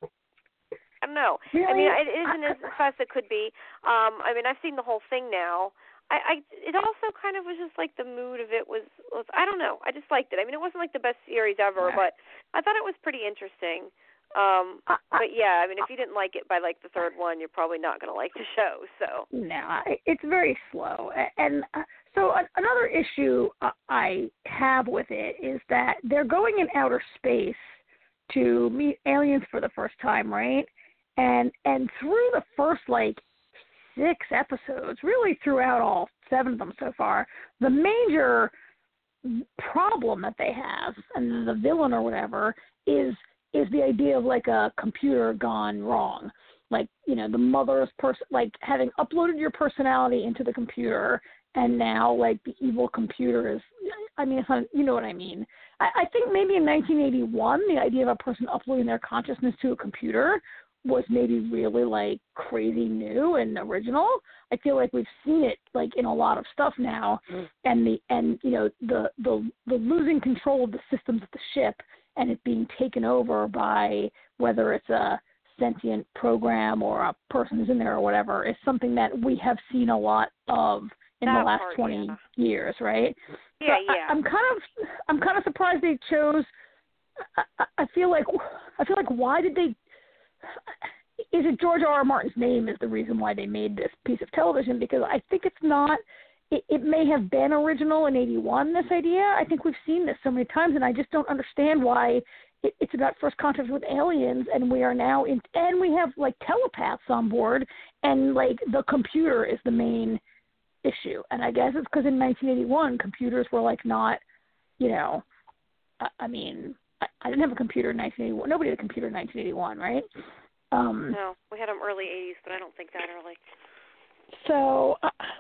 Speaker 4: I don't know.
Speaker 2: Really?
Speaker 4: It isn't as fast as it could be. I've seen the whole thing now. It also kind of was just like the mood of it was I don't know. I just liked it. It wasn't like the best series ever, but I thought it was pretty interesting. But yeah, if you didn't like it by like the 3rd one, you're probably not going to like the show. So
Speaker 2: no, it's very slow. And so another issue I have with it is that they're going in outer space to meet aliens for the first time, right? And through the first like 6 episodes, really throughout all 7 of them so far, the major problem that they have, and the villain or whatever, is the idea of like a computer gone wrong. Like, the mother's like having uploaded your personality into the computer, and now like the evil computer is, it's not, you know what I mean. I think maybe in 1981, the idea of a person uploading their consciousness to a computer was maybe really like crazy new and original. I feel like we've seen it like in a lot of stuff now, and the losing control of the systems of the ship and it being taken over by whether it's a sentient program or a person who's in there or whatever is something that we have seen a lot of in the last 20 years, right?
Speaker 4: Yeah,
Speaker 2: so
Speaker 4: yeah.
Speaker 2: I'm kind of surprised they chose. I feel like why did they? Is it George R. R. Martin's name is the reason why they made this piece of television? Because I think it's not. It may have been original in 81, this idea. I think we've seen this so many times, and I just don't understand why it's about first contact with aliens, and we are now and we have like telepaths on board, and like the computer is the main issue. And I guess it's because in 1981 computers were like not, I didn't have a computer in 1981. Nobody had a computer in 1981, right?
Speaker 4: No, we had them early 80s, but I don't think that early.
Speaker 2: So,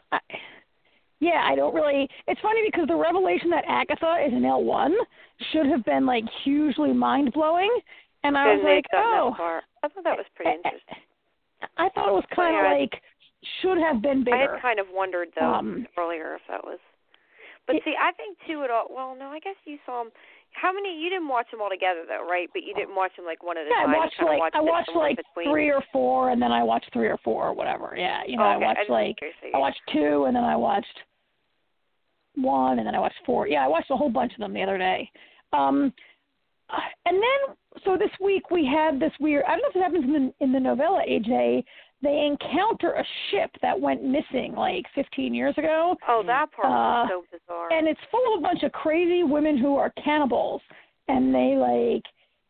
Speaker 2: I don't really. It's funny because the revelation that Agatha is an L1 should have been like hugely mind blowing, and I was like, oh,
Speaker 4: I thought that was pretty interesting.
Speaker 2: I thought it was kind of like should have been bigger.
Speaker 4: I had kind of wondered though earlier if that was. But see, I think too. Well, no, I guess you saw them. How many? You didn't watch them all together though, right? But you didn't watch them like one at a time.
Speaker 2: I watched like
Speaker 4: between.
Speaker 2: 3 or 4, and then I watched 3 or 4 or whatever. Yeah,
Speaker 4: okay.
Speaker 2: I watched 2, and then I watched 1, and then I watched 4. Yeah, I watched a whole bunch of them the other day. And then so this week we had this weird. I don't know if it happens in the novella, AJ. They encounter a ship that went missing like 15 years ago.
Speaker 4: Oh, that part was so bizarre.
Speaker 2: And it's full of a bunch of crazy women who are cannibals, and they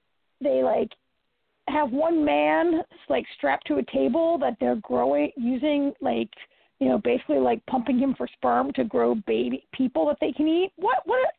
Speaker 2: have one man like strapped to a table that they're growing using basically like pumping him for sperm to grow baby people that they can eat. What?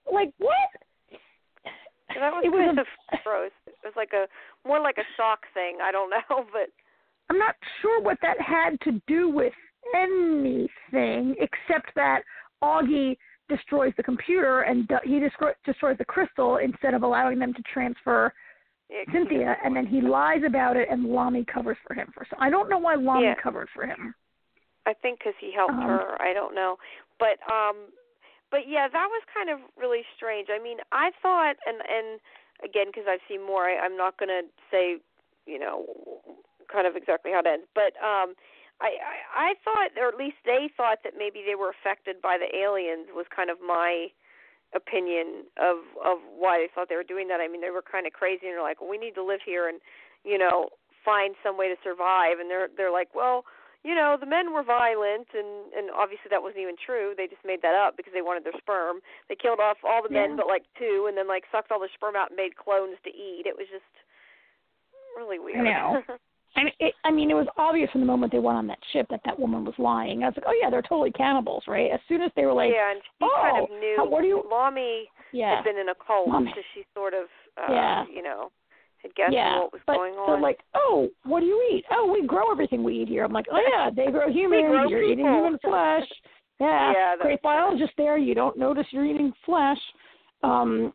Speaker 4: That was kind of gross. It was more like a shock thing. I don't know, but
Speaker 2: I'm not sure what that had to do with anything except that Augie destroys the computer and he destroys the crystal instead of allowing them to transfer Cynthia, and then he lies about it, and Lami covers for him. I don't know why Lami covered for him.
Speaker 4: I think because he helped her. I don't know, but yeah, that was kind of really strange. I mean, I thought, and again, because I've seen more, I'm not going to say, kind of exactly how it ends, but I thought, or at least they thought, that maybe they were affected by the aliens. Was kind of my opinion of why they thought they were doing that. I mean, they were kind of crazy, and they're like, well, we need to live here and find some way to survive, and they're like, well, the men were violent, and obviously that wasn't even true. They just made that up because they wanted their sperm. They killed off all the men but like 2, and then sucked all the sperm out and made clones to eat. It was just really weird.
Speaker 2: I know. It was obvious from the moment they went on that ship that woman was lying. I was like, oh yeah, they're totally cannibals, right? As soon as they were like,
Speaker 4: and she kind of knew. Lami had been in a cult, so she sort of, had guessed what was going on.
Speaker 2: They're like, oh, what do you eat? Oh, we grow everything we eat here. I'm like, oh yeah, they grow humans. You're eating human flesh. Yeah, great biologist there. You don't notice you're eating flesh. And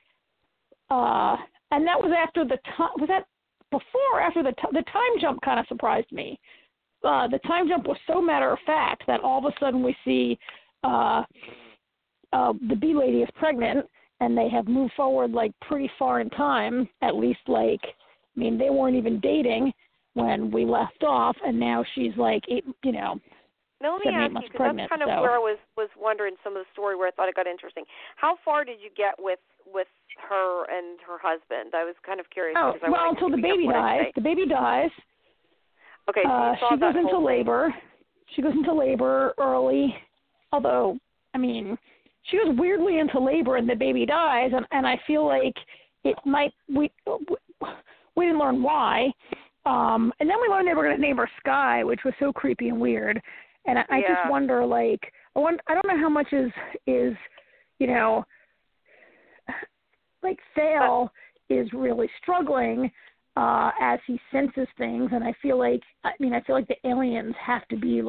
Speaker 2: that was after the time. Was that before or after the time jump? Kind of surprised me. The time jump was so matter of fact that all of a sudden we see the bee lady is pregnant, and they have moved forward pretty far in time. At least they weren't even dating when we left off, and now she's 8
Speaker 4: Now, let me
Speaker 2: 7, 8
Speaker 4: ask
Speaker 2: months
Speaker 4: you,
Speaker 2: pregnant.
Speaker 4: That's kind of where I was wondering some of the story where I thought it got interesting. How far did you get with her and her husband? I was kind of curious.
Speaker 2: Oh, well, until the baby dies. The baby dies.
Speaker 4: Okay, so you saw
Speaker 2: she goes into labor. She goes into labor early, although, she goes weirdly into labor and the baby dies, and I feel like it might, we didn't learn why. And then we learned they were going to name her Sky, which was so creepy and weird. And I just wonder, I don't know how much is Thale is really struggling as he senses things, and I feel like the aliens have to be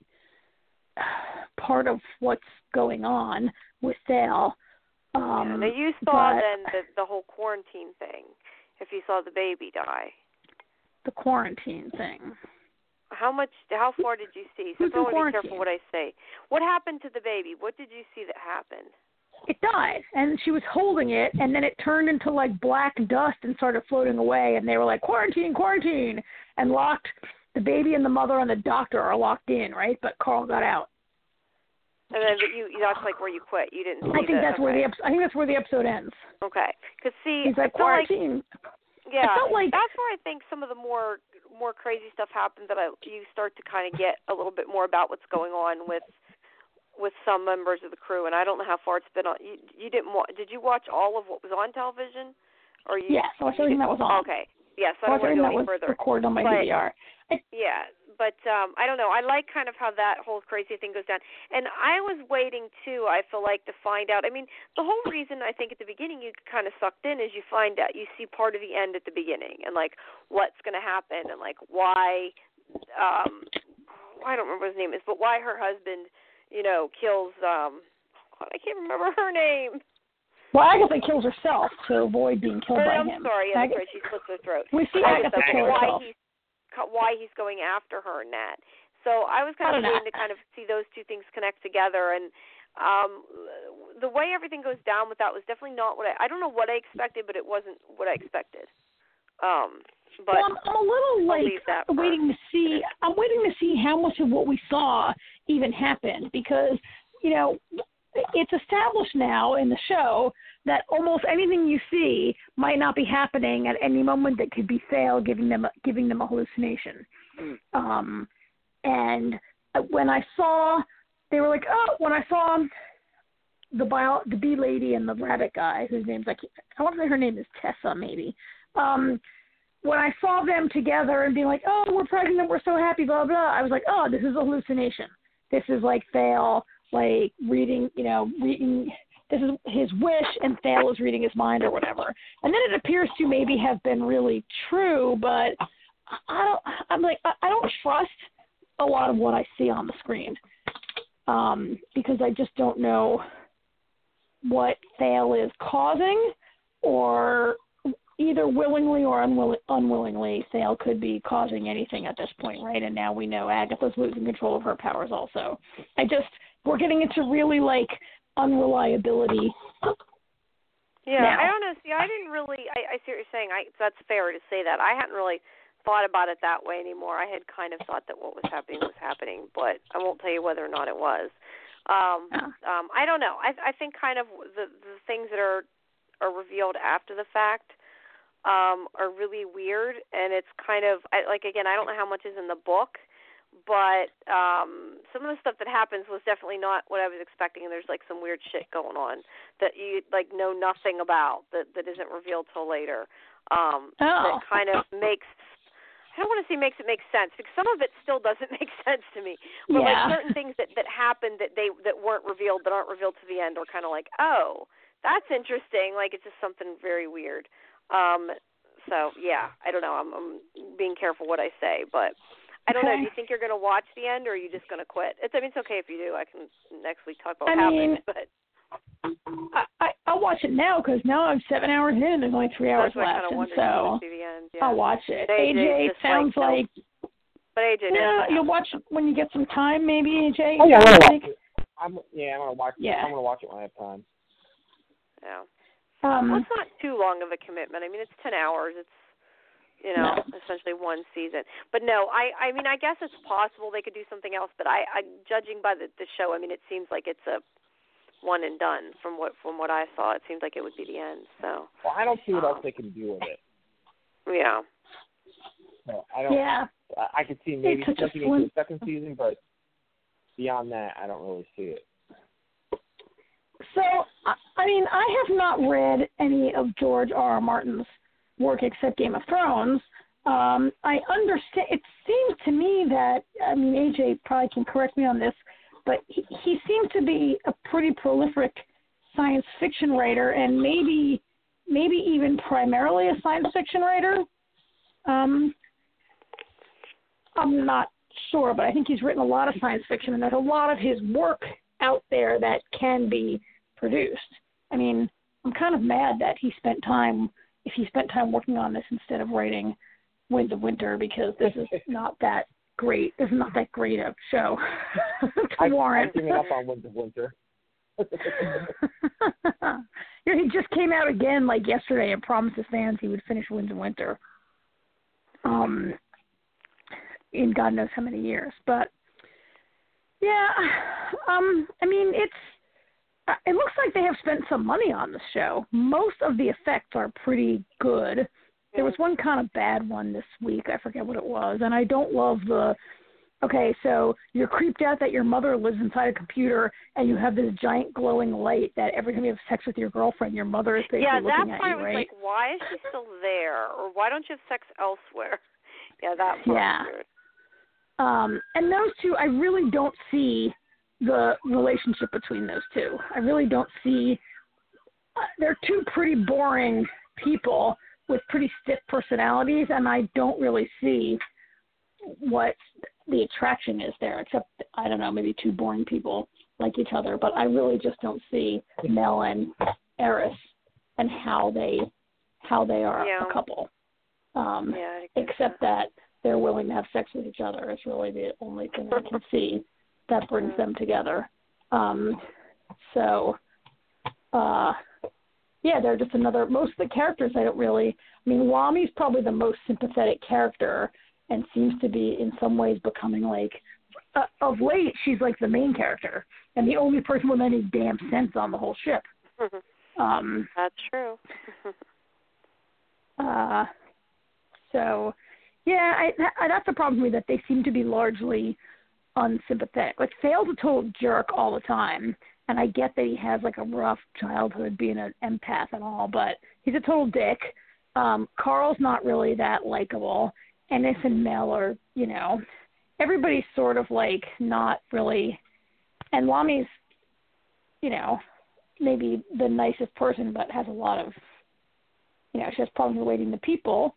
Speaker 2: part of what's going on with Thale.
Speaker 4: Now you saw then the whole quarantine thing. If you saw the baby die,
Speaker 2: the quarantine thing.
Speaker 4: How far did you see? So I want to be careful what I say. What happened to the baby? What did you see that happened?
Speaker 2: It died, and she was holding it, and then it turned into black dust and started floating away, and they were like, quarantine, quarantine, and locked. The baby and the mother and the doctor are locked in, right? But Carl got out.
Speaker 4: And then that's where you quit. You didn't see
Speaker 2: I think that's where the episode ends.
Speaker 4: Okay. Because see,
Speaker 2: he's like, quarantine.
Speaker 4: Yeah, that's where I think some of the more crazy stuff happens, that you start to kind of get a little bit more about what's going on with some members of the crew. And I don't know how far it's been on. You didn't did you watch all of what was on television? Or
Speaker 2: yes, I watched everything that was on.
Speaker 4: Okay. Yes, I don't want to go any further.
Speaker 2: Recorded on my DVR.
Speaker 4: But I don't know. I like kind of how that whole crazy thing goes down. And I was waiting, too, I feel like, to find out. I mean, the whole reason I think at the beginning you kind of sucked in is you find out, you see part of the end at the beginning and, what's going to happen and, why, I don't remember what his name is, but why her husband, kills, I can't remember her name.
Speaker 2: Well, Agatha kills herself to avoid being killed by him.
Speaker 4: I'm sorry, that's right. She slits her throat.
Speaker 2: We see Agatha kill herself.
Speaker 4: Why he's going after her and that. So I was kind of waiting to kind of see those two things connect together, and the way everything goes down with that was definitely not what I don't know what I expected, but it wasn't what I expected. But
Speaker 2: well, I'm a little waiting to see. I'm waiting to see how much of what we saw even happened, because it's established now in the show that almost anything you see might not be happening at any moment. That could be Thale giving them a hallucination. And when I saw, they were like, when I saw the bee lady and the rabbit guy, whose name's I want to say her name is Tessa, maybe. When I saw them together and being like, oh, we're pregnant, we're so happy, blah, blah, I was like, oh, this is a hallucination. This is like Thale, like reading, this is his wish, and Thale is reading his mind or whatever. And then it appears to maybe have been really true, but I don't trust a lot of what I see on the screen, because I just don't know what Thale is causing, or either willingly or unwillingly, Thale could be causing anything at this point, right? And now we know Agatha's losing control of her powers also. We're getting into really, unreliability.
Speaker 4: Yeah,
Speaker 2: now.
Speaker 4: I don't know. See, I didn't really, I see what you're saying. That's fair to say that. I hadn't really thought about it that way anymore. I had kind of thought that what was happening, but I won't tell you whether or not it was. I don't know. I think kind of the things that are revealed after the fact are really weird, and it's kind of again, I don't know how much is in the book, but some of the stuff that happens was definitely not what I was expecting, and there's some weird shit going on that you know nothing about that isn't revealed till later. That kind of makes, I don't want to say makes it make sense, because some of it still doesn't make sense to me. But certain things that happened that weren't revealed, that aren't revealed to the end, are kind of like, oh, that's interesting. It's just something very weird. So yeah, I don't know. I'm being careful what I say, but I don't know. Do you think you're going to watch the end, or are you just going to quit? It's okay if you do. I can next week talk about what happened. But
Speaker 2: I'll watch it now, because now I'm 7 hours in. There's only 3 hours left, and so I'll watch it. AJ, it sounds like.
Speaker 4: But AJ,
Speaker 2: you'll watch it when you get some time, maybe. AJ.
Speaker 3: Oh yeah, I'm gonna watch it. I'm gonna watch it.
Speaker 2: Yeah.
Speaker 3: I'm gonna watch it when I have time.
Speaker 4: Yeah. Well, it's not too long of a commitment. It's 10 hours. It's essentially one season. But no, I guess it's possible they could do something else. But I judging by the show, it seems like it's a one and done. From what I saw, it seems like it would be the end. So. Well,
Speaker 3: I don't see what else they can do with it.
Speaker 4: Yeah.
Speaker 3: So I don't. Yeah. I could see maybe jumping into the second season, but beyond that, I don't really see it.
Speaker 2: So, I have not read any of George R. R. Martin's work except Game of Thrones. I understand. It seems to me that, AJ probably can correct me on this, but he seems to be a pretty prolific science fiction writer, and maybe even primarily a science fiction writer. I'm not sure, but I think he's written a lot of science fiction, and there's a lot of his work out there that can be produced. I'm kind of mad that he spent time working on this instead of writing Winds of Winter, because this is not that great. This is not that great a show to warrant.
Speaker 3: I'm giving up on Winds of Winter.
Speaker 2: He just came out again yesterday and promised his fans he would finish Winds of Winter. In God knows how many years, but yeah, it looks like they have spent some money on the show. Most of the effects are pretty good. There was one kind of bad one this week. I forget what it was, and I don't love so you're creeped out that your mother lives inside a computer, and you have this giant glowing light that every time you have sex with your girlfriend, your mother is basically looking at you, right? Yeah, that part was
Speaker 4: why is she still there? Or why don't you have sex elsewhere? Yeah, that part was weird.
Speaker 2: And those two, I really don't see the relationship between those two. I really don't see. They're two pretty boring people with pretty stiff personalities, and I don't really see what the attraction is there, except, I don't know, maybe two boring people like each other. But I really just don't see Mel and Eris and how they are a couple. Except that they're willing to have sex with each other is really the only thing I can see that brings them together. So, yeah, they're just another. Most of the characters I don't really. I mean, Lami's probably the most sympathetic character, and seems to be in some ways becoming like. Of late, she's like the main character and the only person with any damn sense on the whole ship.
Speaker 4: That's true.
Speaker 2: So, yeah, that's the problem with me, that they seem to be largely unsympathetic. Like, Fail's a total jerk all the time, and I get that he has like a rough childhood being an empath and all, but he's a total dick. Carl's not really that likable. Ennis and Mel are, you know, everybody's sort of like not really, and Lami's, you know, maybe the nicest person, but has a lot of, you know, she has problems relating to people.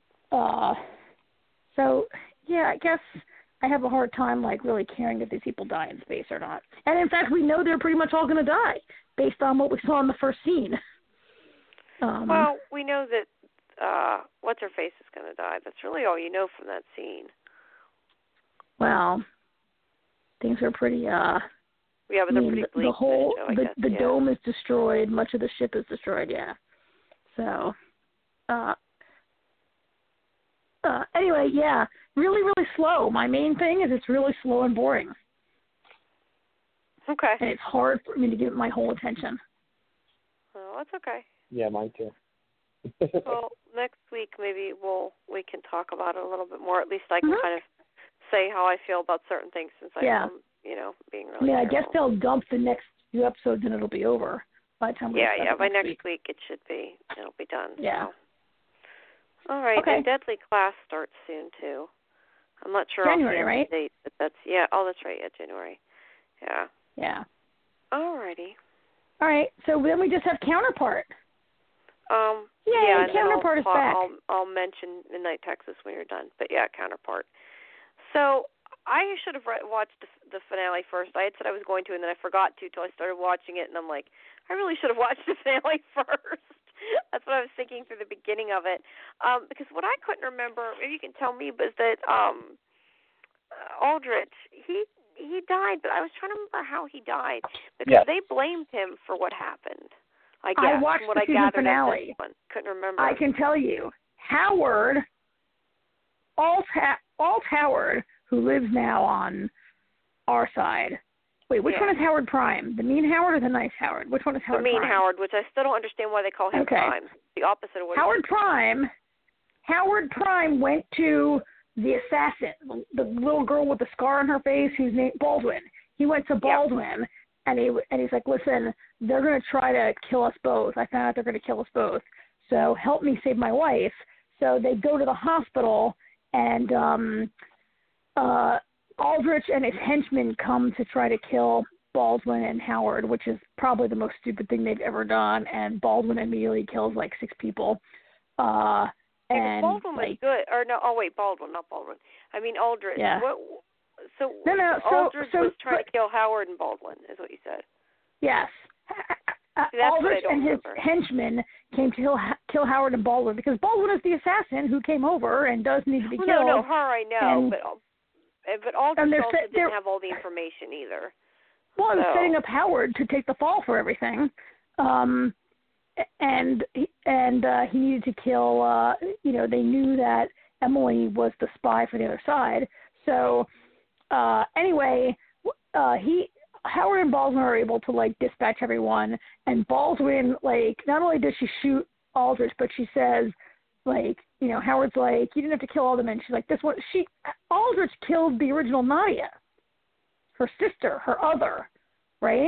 Speaker 2: So, yeah, I guess I have a hard time, like, really caring if these people die in space or not. And, in fact, we know they're pretty much all going to die based on what we saw in the first scene.
Speaker 4: Well, we know that What's-Her-Face is going to die. That's really all you know from that scene.
Speaker 2: Well, things are pretty,
Speaker 4: yeah, but they're pretty bleak.
Speaker 2: The whole, the
Speaker 4: yeah.
Speaker 2: dome is destroyed. Much of the ship is destroyed, yeah. So, anyway, yeah, really, really slow. My main thing is it's really slow and boring.
Speaker 4: Okay.
Speaker 2: And it's hard for me to give it my whole attention.
Speaker 4: Well, that's okay.
Speaker 3: Yeah, mine too.
Speaker 4: Well, next week maybe we can talk about it a little bit more. At least I can kind of say how I feel about certain things since I'm, you know, being really
Speaker 2: I
Speaker 4: careful.
Speaker 2: guess they'll dump the next few episodes and it'll be over by the time we
Speaker 4: by next week it should be. It'll be done.
Speaker 2: Yeah.
Speaker 4: So. All right.
Speaker 2: Okay.
Speaker 4: And Deadly Class starts soon too. I'm not sure.
Speaker 2: January, right?
Speaker 4: The date, but that's that's right. Yeah, January. Yeah.
Speaker 2: Yeah.
Speaker 4: All righty.
Speaker 2: All right. So then we just have Counterpart. Counterpart is back.
Speaker 4: I'll mention Midnight Texas when you're done. But yeah, Counterpart. So I should have watched the finale first. I had said I was going to, and then I forgot to till I started watching it, and I'm like, I really should have watched the finale first. That's what I was thinking through the beginning of it. Because what I couldn't remember, maybe you can tell me, was that Aldrich, he died, but I was trying to remember how he died. Because they blamed him for what happened. I guess.
Speaker 2: I watched
Speaker 4: what
Speaker 2: the season
Speaker 4: finale.
Speaker 2: finale.
Speaker 4: Couldn't remember.
Speaker 2: I can tell you, Alt Howard, who lives now on our side. Wait, which one is Howard Prime? The mean Howard or the nice Howard? Which one is Howard Prime?
Speaker 4: The mean Howard, which I still don't understand why they call him Prime. The opposite of what
Speaker 2: Howard Prime went to the assassin, the little girl with the scar on her face who's named Baldwin. He went to Baldwin, and he's like, listen, they're going to try to kill us both. I found out they're going to kill us both. So help me save my wife. So they go to the hospital, and Aldrich and his henchmen come to try to kill Baldwin and Howard, which is probably the most stupid thing they've ever done. And Baldwin immediately kills like 6 people. And
Speaker 4: Baldwin was good. Or no, Baldwin, not Baldwin. I mean Aldrich.
Speaker 2: Yeah.
Speaker 4: Aldrich was trying to kill Howard and Baldwin, is what you said.
Speaker 2: Yes. Aldrich and his henchmen came to kill Howard and Baldwin because Baldwin is the assassin who came over and does need to be killed.
Speaker 4: No, her I know, but Aldrich also didn't have all the information either.
Speaker 2: Well, I was setting up Howard to take the fall for everything, and he needed to kill. They knew that Emily was the spy for the other side. So anyway, Howard and Baldwin are able to like dispatch everyone, and Baldwin not only does she shoot Aldrich, but she says Howard's like, you didn't have to kill all the men. She's like, Aldrich killed the original Nadia, her sister, her other, right?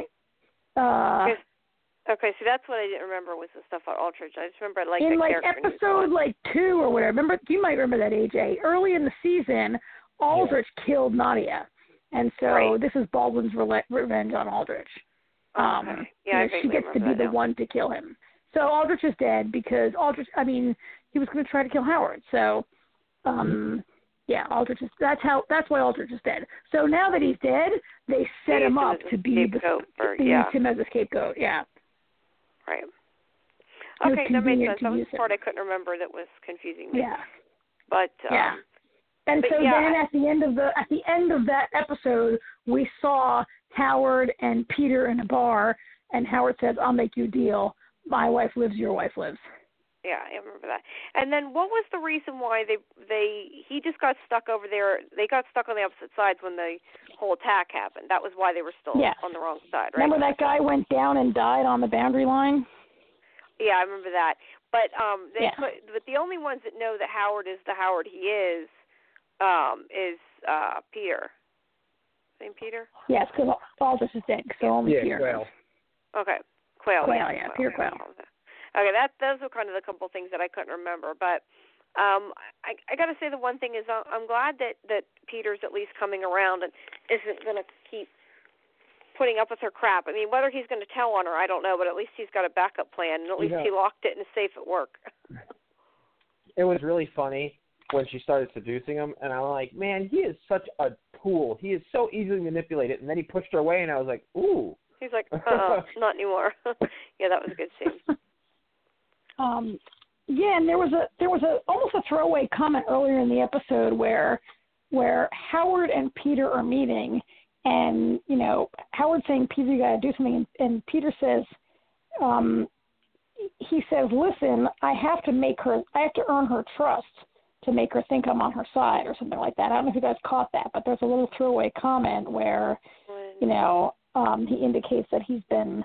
Speaker 4: Okay, so that's what I didn't remember was the stuff about Aldrich. I just remember
Speaker 2: in episode 2 or whatever. Remember, you might remember that, AJ. Early in the season, Aldrich killed Nadia, and so this is Baldwin's revenge on Aldrich. She gets to be the one to kill him. So Aldrich is dead because he was going to try to kill Howard. So, Aldrich is. That's why Aldrich is dead. So now that he's dead, they set him up to be use him as a scapegoat. Yeah.
Speaker 4: Right. Okay, that makes sense. That was the part I couldn't remember that was confusing me.
Speaker 2: Yeah.
Speaker 4: But
Speaker 2: then at the end of that episode, we saw Howard and Peter in a bar, and Howard says, "I'll make you a deal. My wife lives, your wife lives."
Speaker 4: Yeah, I remember that. And then what was the reason why he just got stuck over there? They got stuck on the opposite sides when the whole attack happened. That was why they were still on the wrong side, right?
Speaker 2: Remember that guy went down and died on the boundary line?
Speaker 4: Yeah, I remember that. But but the only ones that know that Howard is the Howard he is Peter. Same Peter?
Speaker 2: Yes, because Aldous is dead, so only Peter.
Speaker 3: Quail.
Speaker 4: Okay, Quail.
Speaker 2: Peter Quail.
Speaker 4: Okay, those were kind of the couple things that I couldn't remember. But I got to say the one thing is I'm glad that Peter's at least coming around and isn't going to keep putting up with her crap. I mean, whether he's going to tell on her, I don't know, but at least he's got a backup plan, and at least he locked it in a safe at work.
Speaker 3: It was really funny when she started seducing him, and I'm like, man, he is such a tool. He is so easily manipulated. And then he pushed her away, and I was like, ooh.
Speaker 4: He's like, not anymore. Yeah, that was a good scene.
Speaker 2: Yeah, and there was a almost a throwaway comment earlier in the episode where Howard and Peter are meeting, and Howard's saying, "Peter, you got to do something," and Peter says, he says, "Listen, I have to earn her trust to make her think I'm on her side," or something like that. I don't know if you guys caught that, but there's a little throwaway comment where he indicates that he's been.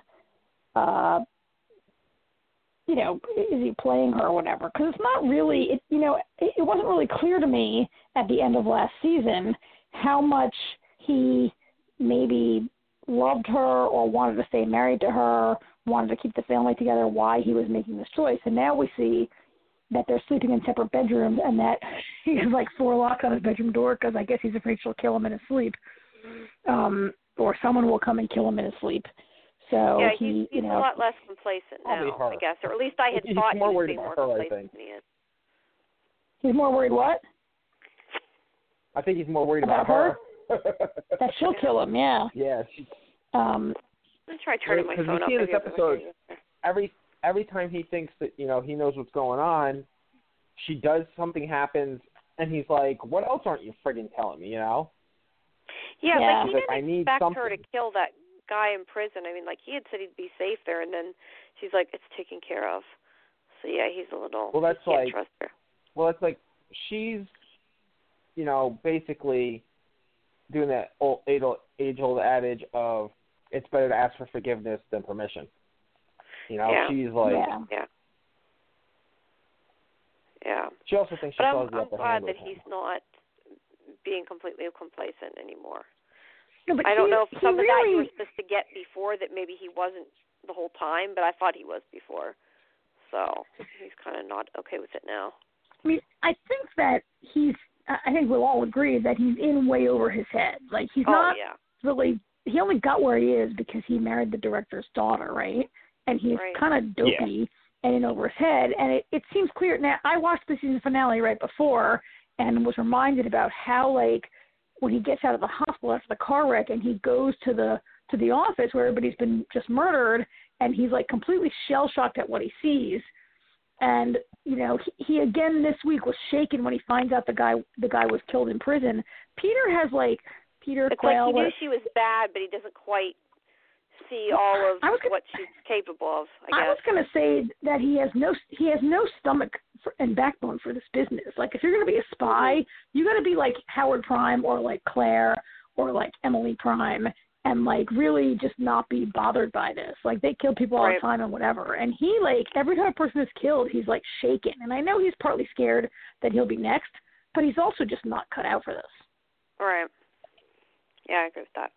Speaker 2: Is he playing her or whatever? Because it's not really, it wasn't really clear to me at the end of last season how much he maybe loved her or wanted to stay married to her, wanted to keep the family together, why he was making this choice. And now we see that they're sleeping in separate bedrooms and that he has like 4 locks on his bedroom door because I guess he's afraid she'll kill him in his sleep. Or someone will come and kill him in his sleep. So
Speaker 4: yeah, he's a lot less complacent now, I guess. Or at least I had thought he was being more complacent in the end.
Speaker 2: He's more worried what?
Speaker 3: I think he's more worried about her.
Speaker 2: That she'll kill him, yeah.
Speaker 3: Yeah.
Speaker 4: I'm going to try turning my phone up.
Speaker 3: Because you see in this episode, every time he thinks that, he knows what's going on, she does, something happens, and he's like, what else aren't you friggin' telling me,
Speaker 4: Yeah,
Speaker 2: yeah.
Speaker 4: but he didn't expect her to kill that guy in prison. I mean, like, he had said he'd be safe there, and then she's like, it's taken care of. So, yeah, he's a little, can't trust her.
Speaker 3: Well, it's like she's, basically doing that age-old adage of it's better to ask for forgiveness than permission. She's like...
Speaker 4: Yeah.
Speaker 3: She also thinks she calls the upper hand.
Speaker 4: I'm glad that he's not being completely complacent anymore.
Speaker 2: No, but
Speaker 4: I don't know if some of that you were
Speaker 2: really...
Speaker 4: supposed to get before, that maybe he wasn't the whole time, but I thought he was before. So he's kind of not okay with it now.
Speaker 2: I mean, I think that I think we'll all agree that he's in way over his head. Like, he's not really, he only got where he is because he married the director's daughter, right? And he's kind of dopey and in over his head. And it seems clear. Now, I watched the season finale right before and was reminded about how, like, when he gets out of the hospital after the car wreck and he goes to the office where everybody's been just murdered, and he's like completely shell-shocked at what he sees. And, he again this week was shaken when he finds out the guy was killed in prison. Peter has Quail.
Speaker 4: Like he knew she was bad, but he doesn't quite see all of what she's capable of, I guess.
Speaker 2: I was going to say that he has no stomach and backbone for this business. Like, if you're going to be a spy, you got to be like Howard Prime or like Claire or like Emily Prime, and like really just not be bothered by this. Like, they kill people all the time and whatever. And he, like, every time a person is killed, he's like shaken. And I know he's partly scared that he'll be next, but he's also just not cut out for this.
Speaker 4: Right. Yeah, I agree with that.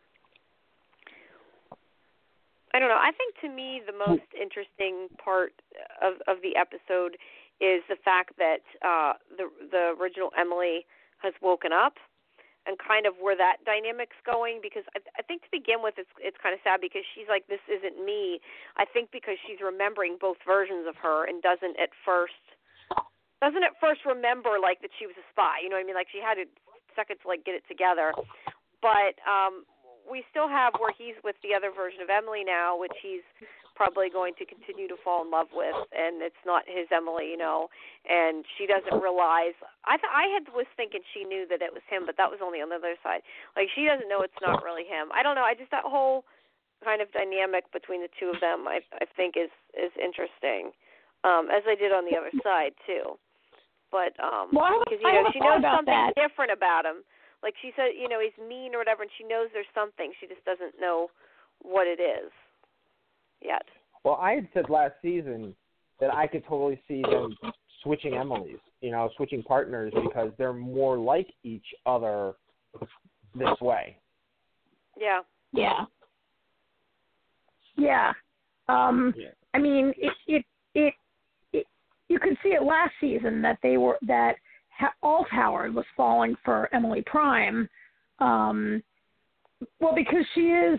Speaker 4: I don't know. I think to me the most interesting part of the episode is the fact that the original Emily has woken up, and kind of where that dynamic's going. Because I think to begin with, it's kind of sad because she's like, this isn't me. I think because she's remembering both versions of her and doesn't at first remember like that she was a spy. You know what I mean? Like, she had a second to like get it together. But we still have where he's with the other version of Emily now, which he's probably going to continue to fall in love with, and it's not his Emily, and she doesn't realize. I was thinking she knew that it was him, but that was only on the other side. Like, she doesn't know it's not really him. I don't know. that whole kind of dynamic between the two of them, I think is interesting, as I did on the other side too. But because she knows something different about him. Like she said, he's mean or whatever, and she knows there's something. She just doesn't know what it is yet.
Speaker 3: Well, I had said last season that I could totally see them switching Emily's, switching partners, because they're more like each other this way.
Speaker 2: Yeah. Yeah. Yeah. I mean, it you could see it last season that Ulf Howard was falling for Emily Prime. Well, because she is,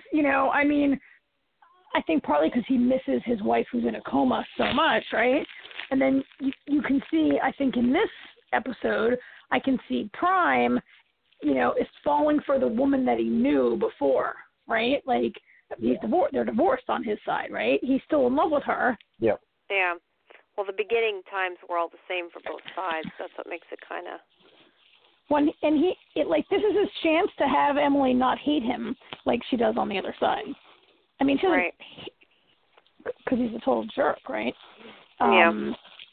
Speaker 2: I think partly because he misses his wife who's in a coma so much, right? And then you can see, I think in this episode, I can see Prime, is falling for the woman that he knew before, right? Like, they're divorced on his side, right? He's still in love with her.
Speaker 3: Yep.
Speaker 4: Yeah. Well, the beginning times were all the same for both sides. That's what makes it kind of.
Speaker 2: This is his chance to have Emily not hate him like she does on the other side. I mean, she doesn't,
Speaker 4: right,
Speaker 2: because he's a total jerk, right?
Speaker 4: Yeah.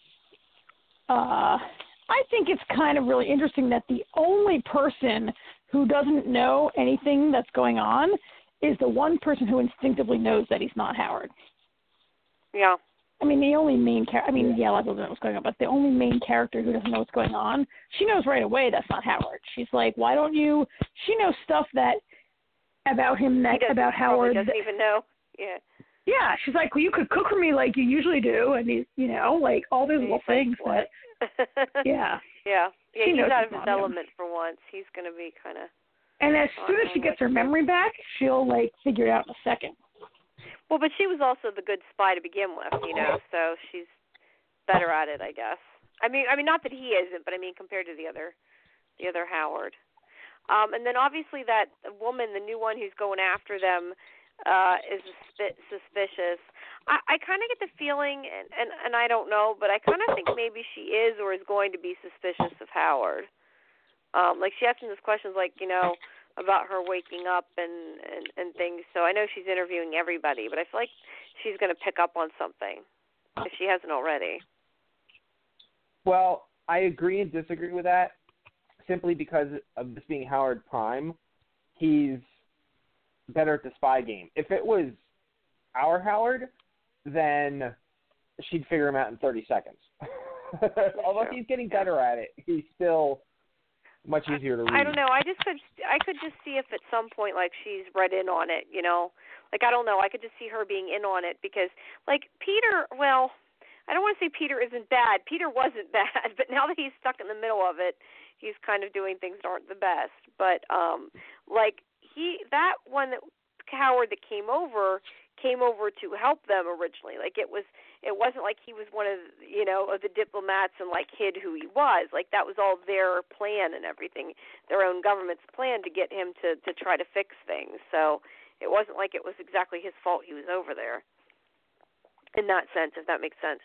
Speaker 2: I think it's kind of really interesting that the only person who doesn't know anything that's going on is the one person who instinctively knows that he's not Howard.
Speaker 4: Yeah.
Speaker 2: I mean, the only main character, a lot of people know what's going on, but the only main character who doesn't know what's going on, she knows right away that's not Howard. She's like, why don't you, she knows stuff about him, about Howard.
Speaker 4: He doesn't even know. Yeah.
Speaker 2: Yeah, she's like, well, you could cook for me like you usually do, and he's, like all these little things that, yeah.
Speaker 4: Yeah, he's out of his element for once. He's going to be kind of.
Speaker 2: And as soon as she gets her memory back, she'll, figure it out in a second.
Speaker 4: Well, but she was also the good spy to begin with, so she's better at it, I guess. I mean, not that he isn't, but I mean, compared to the other Howard. And then obviously that woman, the new one who's going after them, is suspicious. I kind of get the feeling, and I don't know, but I kind of think maybe she is or is going to be suspicious of Howard. She asked him those questions, about her waking up and things. So I know she's interviewing everybody, but I feel like she's going to pick up on something if she hasn't already.
Speaker 3: Well, I agree and disagree with that, simply because of this being Howard Prime. He's better at the spy game. If it was our Howard, then she'd figure him out in 30 seconds. Although he's getting better at it, he's still much easier to read.
Speaker 4: I don't know. I could just see if at some point she's read in on it, I don't know. I could just see her being in on it because Peter, well, I don't want to say Peter isn't bad. Peter wasn't bad, but now that he's stuck in the middle of it, he's kind of doing things that aren't the best. But that one that Howard that came over to help them originally. It wasn't like he was one of of the diplomats and hid who he was. That was all their plan and everything, their own government's plan to get him to try to fix things. So it wasn't like it was exactly his fault he was over there. In that sense, if that makes sense.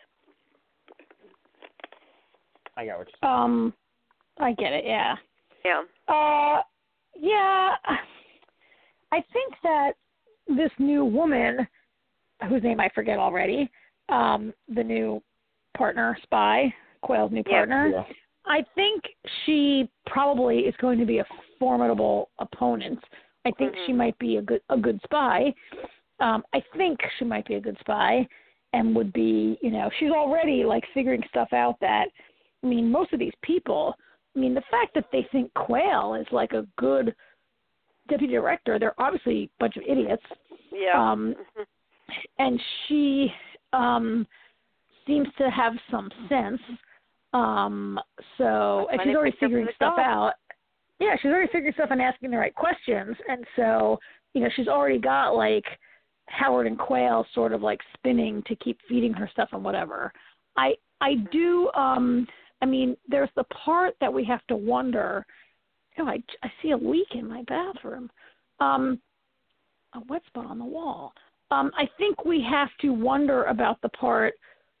Speaker 3: I got what you're saying.
Speaker 2: I get it. Yeah.
Speaker 4: Yeah.
Speaker 2: Yeah. I think that this new woman, whose name I forget already, the new partner, spy, Quayle's new partner,
Speaker 3: yeah.
Speaker 2: I think she probably is going to be a formidable opponent. I think she might be a good spy. I think she might be a good spy and would be, she's already figuring stuff out that, most of these people, the fact that they think Quayle is a good deputy director, they're obviously a bunch of idiots.
Speaker 4: Yeah.
Speaker 2: And she seems to have some sense. And she's already figuring stuff out. Yeah, she's already figuring stuff and asking the right questions. And so, she's already got Howard and Quayle sort of spinning to keep feeding her stuff and whatever. I do, there's the part that we have to wonder, I see a leak in my bathroom. a wet spot on the wall. I think we have to wonder about the part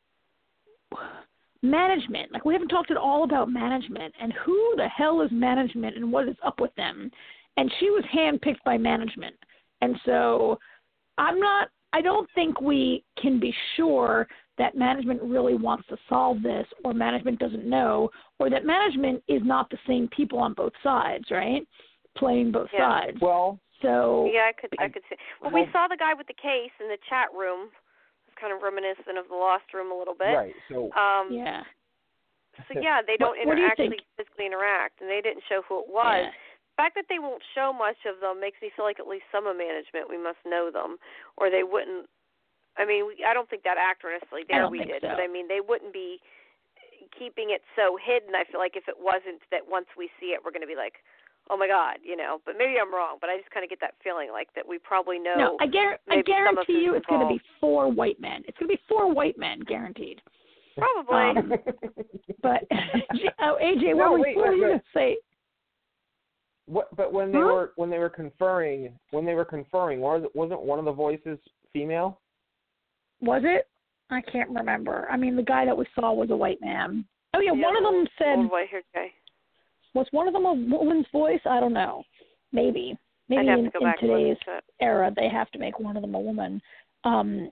Speaker 2: management. Like, we haven't talked at all about management and who the hell is management and what is up with them. And she was handpicked by management. And so I don't think we can be sure that management really wants to solve this, or management doesn't know, or that management is not the same people on both sides, right? Playing both sides.
Speaker 3: Well,
Speaker 2: so
Speaker 4: yeah, I could see. Well, we saw the guy with the case in the chat room. It's kind of reminiscent of the Lost Room a little bit.
Speaker 3: Right. So
Speaker 2: yeah.
Speaker 4: So yeah, they don't
Speaker 2: what do you
Speaker 4: actually
Speaker 2: think?
Speaker 4: physically interact, and they didn't show who it was.
Speaker 2: Yeah.
Speaker 4: The fact that they won't show much of them makes me feel like at least some of management we must know them, or they wouldn't. I mean, I don't think that actor necessarily did,
Speaker 2: so.
Speaker 4: but I mean, they wouldn't be keeping it so hidden. I feel like if it wasn't that once we see it, we're going to be like, oh my God, you know. But maybe I'm wrong. But I just kind of get that feeling like that we probably know.
Speaker 2: No, I guarantee you, it's going to be 4 white men. It's going to be 4 white men, guaranteed.
Speaker 4: Probably.
Speaker 2: But AJ, what were you going to say?
Speaker 3: What? But when they were conferring, wasn't one of the voices female?
Speaker 2: Was it? I can't remember. I mean, the guy that we saw was a white man. Oh yeah, one of them said.
Speaker 4: Old white-haired guy.
Speaker 2: Was one of them a woman's voice? I don't know. Maybe in today's era, they have to make one of them a woman. I'm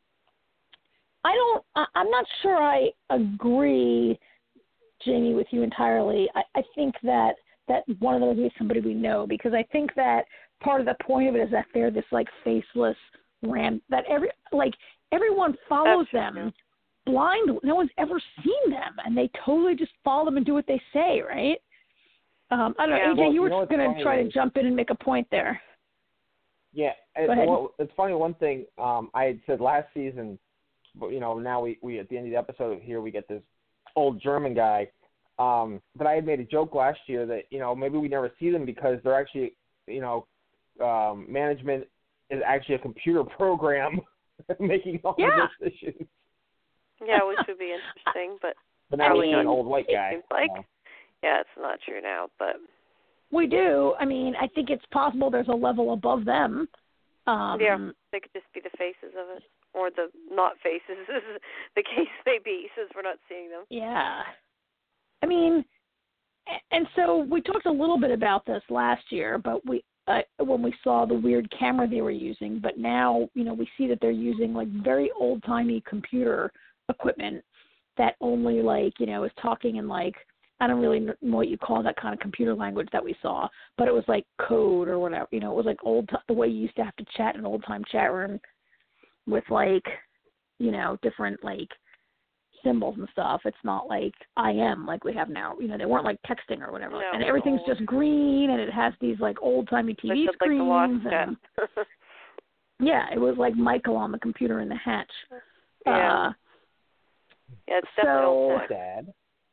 Speaker 2: not sure I agree, Jamie, with you entirely. I think that one of them is somebody we know, because I think that part of the point of it is that they're this like faceless that everyone follows them blind. No one's ever seen them, and they totally just follow them and do what they say, right? I don't know, AJ,
Speaker 3: well,
Speaker 2: you were just going to try to jump in and make a point there.
Speaker 3: Yeah, it's funny. One thing I had said last season, but now we at the end of the episode here we get this old German guy. But I had made a joke last year that maybe we never see them because they're actually management is actually a computer program making all the decisions.
Speaker 4: Yeah, which would be interesting, but
Speaker 3: now we an old white guy.
Speaker 4: Yeah, it's not true now, but
Speaker 2: we do. I mean, I think it's possible there's a level above them.
Speaker 4: They could just be the faces of it, or the not faces, the case may be, since we're not seeing them.
Speaker 2: Yeah. I mean, and so we talked a little bit about this last year, but when we saw the weird camera they were using, but now, we see that they're using like very old-timey computer equipment that only is talking in I don't really know what you call that kind of computer language that we saw, but it was like code or whatever. It was like the way you used to have to chat in an old-time chat room with different symbols and stuff. It's not like IM like we have now. They weren't like texting or whatever.
Speaker 4: No,
Speaker 2: and everything's just green, and it has these old-timey TV screens. And, yeah, it was like Michael on the computer in the hatch.
Speaker 4: Yeah. Yeah, it's definitely old
Speaker 3: Dad.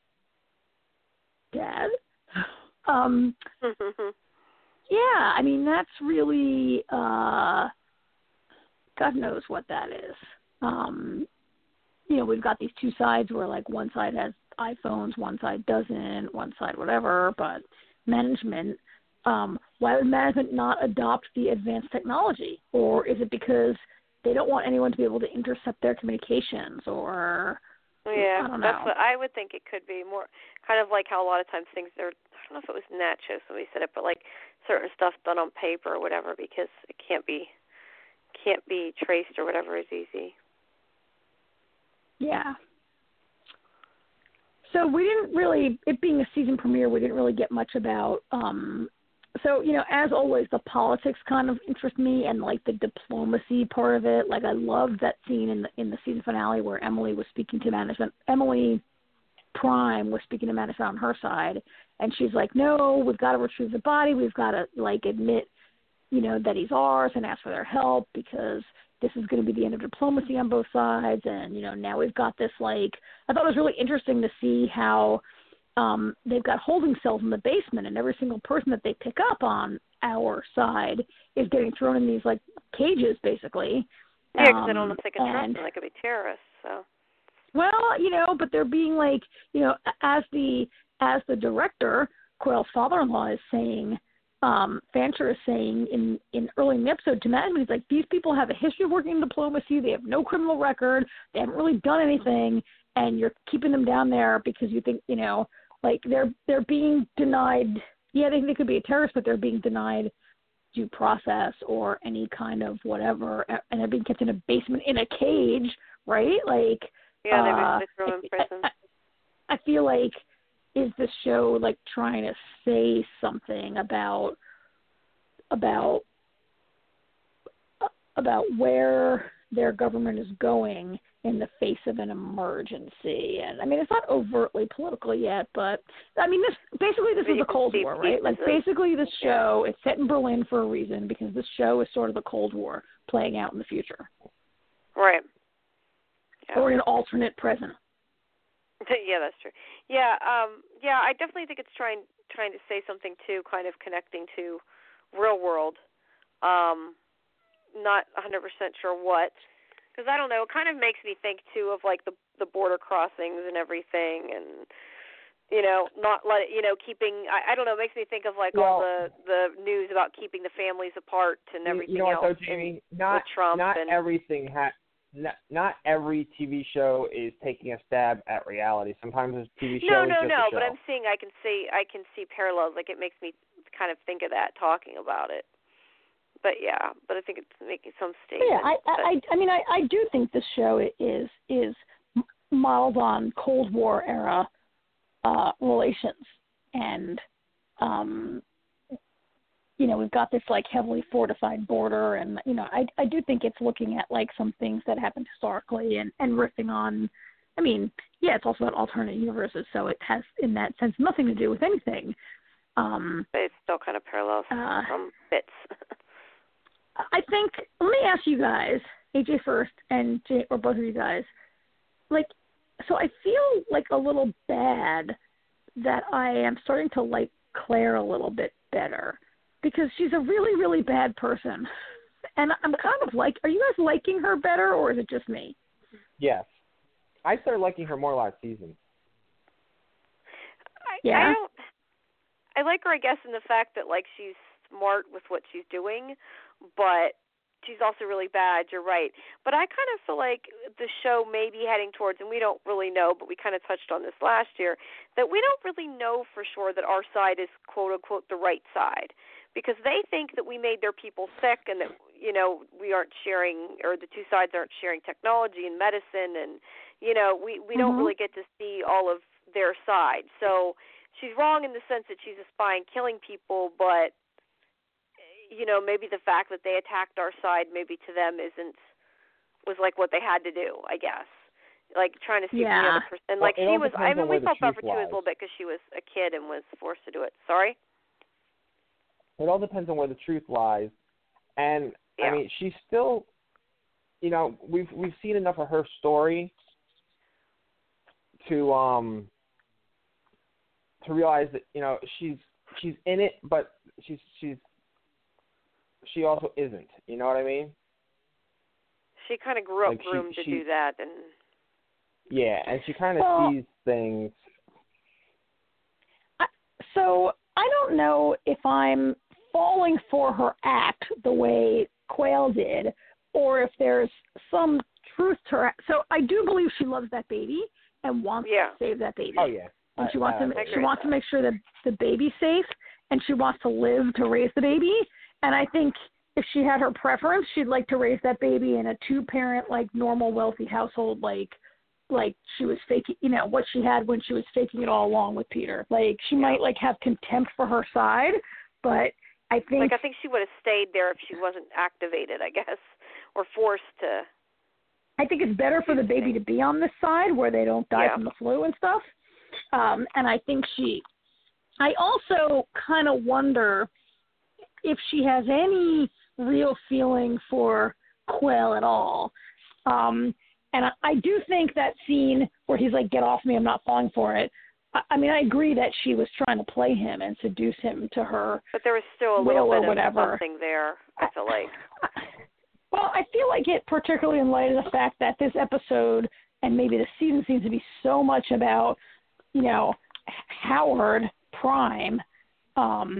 Speaker 2: Yeah, I mean, that's really, God knows what that is. We've got these two sides where, one side has iPhones, one side doesn't, one side whatever, but management, why would management not adopt the advanced technology? Or is it because they don't want anyone to be able to intercept their communications, or...
Speaker 4: Yeah,
Speaker 2: I don't know.
Speaker 4: That's what I would think it could be more kind of like how a lot of times things I don't know if it was Nachos when we said it, but certain stuff done on paper or whatever, because it can't be traced or whatever is easy.
Speaker 2: Yeah. So we didn't really, it being a season premiere, we didn't really get much about so, as always, the politics kind of interest me, and the diplomacy part of it. I loved that scene in the season finale where Emily was speaking to management. Emily Prime was speaking to management on her side, and she's like, "No, we've got to retrieve the body. We've got to admit, that he's ours and ask for their help, because this is going to be the end of diplomacy on both sides." And now we've got this I thought it was really interesting to see how. They've got holding cells in the basement, and every single person that they pick up on our side is getting thrown in these cages, basically.
Speaker 4: Yeah, because they don't know if they can trust them. They could be terrorists. So.
Speaker 2: Well, but they're being as the director, Coyle's father-in-law, is saying, Fancher is saying in early in the episode to Madman, he's like, these people have a history of working in diplomacy. They have no criminal record. They haven't really done anything, and you're keeping them down there because you think, like they're being denied. Yeah, they think they could be a terrorist, but they're being denied due process or any kind of whatever, and they're being kept in a basement in a cage, right? Like,
Speaker 4: yeah, they throw them in prison.
Speaker 2: I feel like, is the show like trying to say something about where their government is going in the face of an emergency? And I mean, it's not overtly political yet, but I mean, this is the Cold War, right? Like, basically, this show is set in Berlin for a reason, because this show is sort of the Cold War playing out in the future,
Speaker 4: right? Yeah.
Speaker 2: Or an alternate present.
Speaker 4: Yeah, that's true. Yeah, I definitely think it's trying to say something too, kind of connecting to real world. Not 100% sure what, because I don't know. It kind of makes me think too of like the border crossings and everything, and not let it, keeping. I don't know. It makes me think of like all the news about keeping the families apart and everything else.
Speaker 3: Though, Jamie, not
Speaker 4: Trump
Speaker 3: not every TV show is taking a stab at reality. Sometimes a TV show is just a show.
Speaker 4: But I'm saying I can see parallels. Like, it makes me kind of think of that talking about it. But yeah, I think it's making some statement.
Speaker 2: Yeah, I mean, I do think this show is modeled on Cold War era relations, and we've got this like heavily fortified border, and I do think it's looking at like some things that happened historically and riffing on. I mean, yeah, it's also about alternate universes, so it has in that sense nothing to do with anything.
Speaker 4: But it's still kind of parallels some bits.
Speaker 2: I think, let me ask you guys, AJ first, and Jay, or both of you guys, like, so I feel like a little bad that I am starting to like Claire a little bit better, because she's a really, really bad person. And I'm kind of like, are you guys liking her better, or is it just me?
Speaker 3: Yes. I started liking her more last season.
Speaker 4: I like her, I guess, in the fact that, like, she's smart with what she's doing, but she's also really bad. You're right. But I kind of feel like the show may be heading towards, and we don't really know, but we kind of touched on this last year, that we don't really know for sure that our side is, quote-unquote, the right side. Because they think that we made their people sick, and that, we aren't sharing, or the two sides aren't sharing technology and medicine, and, we don't really get to see all of their side. So she's wrong in the sense that she's a spy and killing people, but maybe the fact that they attacked our side, maybe to them was like what they had to do, I guess. Like, trying to see the other person. And like, she was, I mean, we felt bad for her too a little bit, because she was a kid and was forced to do it. Sorry?
Speaker 3: It all depends on where the truth lies. And, I mean, she's still, we've seen enough of her story to realize that, she's in it, but she also isn't. You know what I mean?
Speaker 4: She kind of grew up groomed to do that, and
Speaker 3: and she kind of sees things.
Speaker 2: So I don't know if I'm falling for her act the way Quayle did, or if there's some truth to her. So I do believe she loves that baby and wants to save that baby.
Speaker 3: Oh yeah.
Speaker 2: And she wants to make sure that the baby's safe, and she wants to live to raise the baby. And I think if she had her preference, she'd like to raise that baby in a 2-parent, like, normal, wealthy household, like she was faking, what she had when she was faking it all along with Peter. Like, she might, like, have contempt for her side, but I think
Speaker 4: she would have stayed there if she wasn't activated, I guess, or forced to.
Speaker 2: I think it's better for the baby to be on this side where they don't die from the flu and stuff. And I think I also kind of wonder if she has any real feeling for Quayle at all. And I do think that scene where he's like, get off me, I'm not falling for it. I mean, I agree that she was trying to play him and seduce him to her.
Speaker 4: But there was still a little bit of something there, I feel like.
Speaker 2: Well, I feel like it, particularly in light of the fact that this episode and maybe the season seems to be so much about, Howard Prime,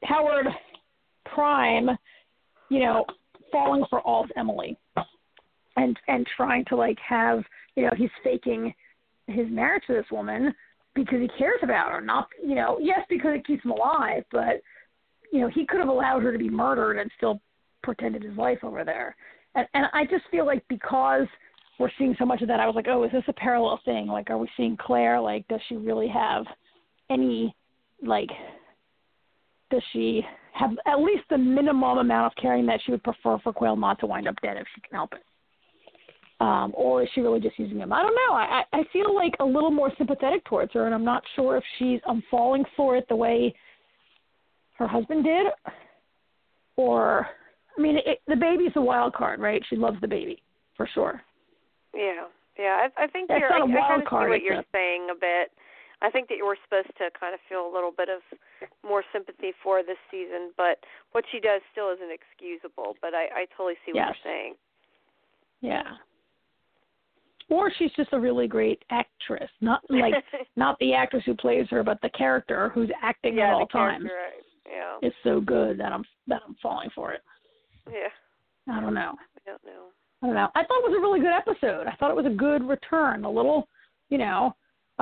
Speaker 2: Howard Prime, you know, falling for alt Emily and trying to like have, you know, he's faking his marriage to this woman because he cares about her, not, you know, yes, because it keeps him alive, but, you know, he could have allowed her to be murdered and still pretended his life over there. And I just feel like because we're seeing so much of that, I was like, oh, is this a parallel thing? Like, are we seeing Claire? Like, does she really have any, like, does she have at least the minimum amount of caring that she would prefer for Quayle not to wind up dead if she can help it? Or is she really just using him? I don't know. I feel like a little more sympathetic towards her, and I'm not sure if I'm falling for it the way her husband did. Or, I mean, the baby's a wild card, right? She loves the baby, for sure.
Speaker 4: Yeah. I think
Speaker 2: That's
Speaker 4: I
Speaker 2: not a
Speaker 4: kind
Speaker 2: wild
Speaker 4: of
Speaker 2: card,
Speaker 4: see what you're
Speaker 2: it's
Speaker 4: saying a bit. I think that you were supposed to kind of feel a little bit of more sympathy for this season, but what she does still isn't excusable. But I totally see what
Speaker 2: Yes.
Speaker 4: you're saying.
Speaker 2: Yeah. Or she's just a really great actress, not like not the actress who plays her, but the character who's acting at all times
Speaker 4: Right. Yeah.
Speaker 2: is so good that I'm falling for it.
Speaker 4: Yeah.
Speaker 2: I don't know.
Speaker 4: I don't know.
Speaker 2: I thought it was a really good episode. I thought it was a good return. A little, you know,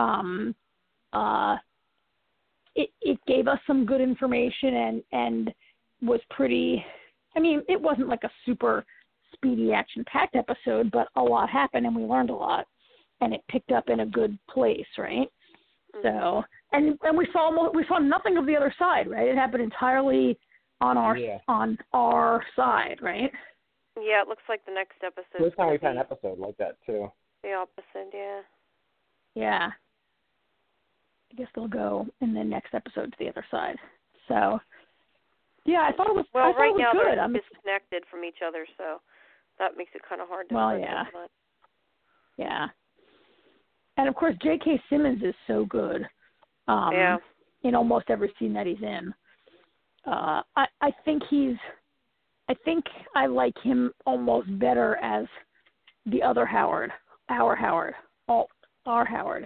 Speaker 2: it gave us some good information and was pretty. I mean, it wasn't like a super speedy action-packed episode, but a lot happened and we learned a lot, and it picked up in a good place, right?
Speaker 4: Mm-hmm.
Speaker 2: So, and we saw nothing of the other side, right? It happened entirely on our side, right?
Speaker 4: Yeah, it looks like the next episode.
Speaker 3: First time we've had an episode like that too.
Speaker 4: The opposite, yeah.
Speaker 2: Yeah. I guess they'll go in the next episode to the other side. So, yeah, I thought it was.
Speaker 4: Well,
Speaker 2: I thought
Speaker 4: right
Speaker 2: it was
Speaker 4: now
Speaker 2: good.
Speaker 4: they're disconnected from each other, so that makes it kind of hard to.
Speaker 2: Well, yeah. Yeah. And of course, J.K. Simmons is so good.
Speaker 4: Yeah.
Speaker 2: In almost every scene that he's in. I think I like him almost better as the other Howard, our Howard, our Howard,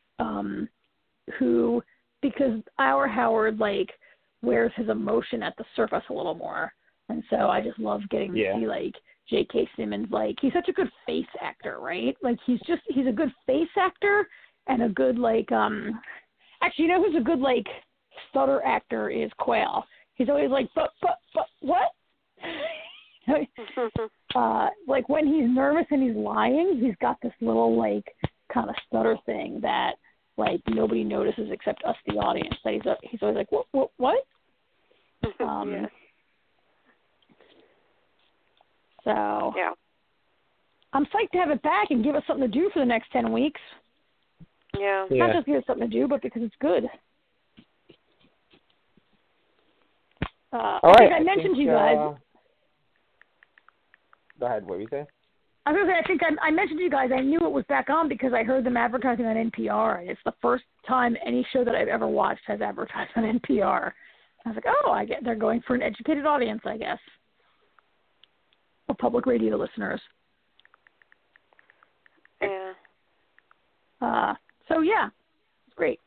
Speaker 2: who, because our Howard, like, wears his emotion at the surface a little more. And so I just love getting to see, like, J.K. Simmons, like, he's such a good face actor, right? Like, he's a good face actor and a good, like, actually, you know who's a good, like, stutter actor is Quayle. He's always like, but what? Like, when he's nervous and he's lying, he's got this little, like, kind of stutter thing that, like, nobody notices except us, the audience. That he's always like, what?
Speaker 4: Yeah.
Speaker 2: So,
Speaker 4: yeah.
Speaker 2: I'm psyched to have it back and give us something to do for the next 10 weeks.
Speaker 4: Yeah.
Speaker 2: Not just give us something to do, but because it's good.
Speaker 3: All
Speaker 2: I
Speaker 3: right.
Speaker 2: think I mentioned to you guys.
Speaker 3: Go ahead. What were you saying?
Speaker 2: I was going to say, I think I mentioned to you guys, I knew it was back on because I heard them advertising on NPR. It's the first time any show that I've ever watched has advertised on NPR. I was like, oh, they're going for an educated audience, I guess. For public radio listeners.
Speaker 4: Yeah.
Speaker 2: So, yeah, it's great.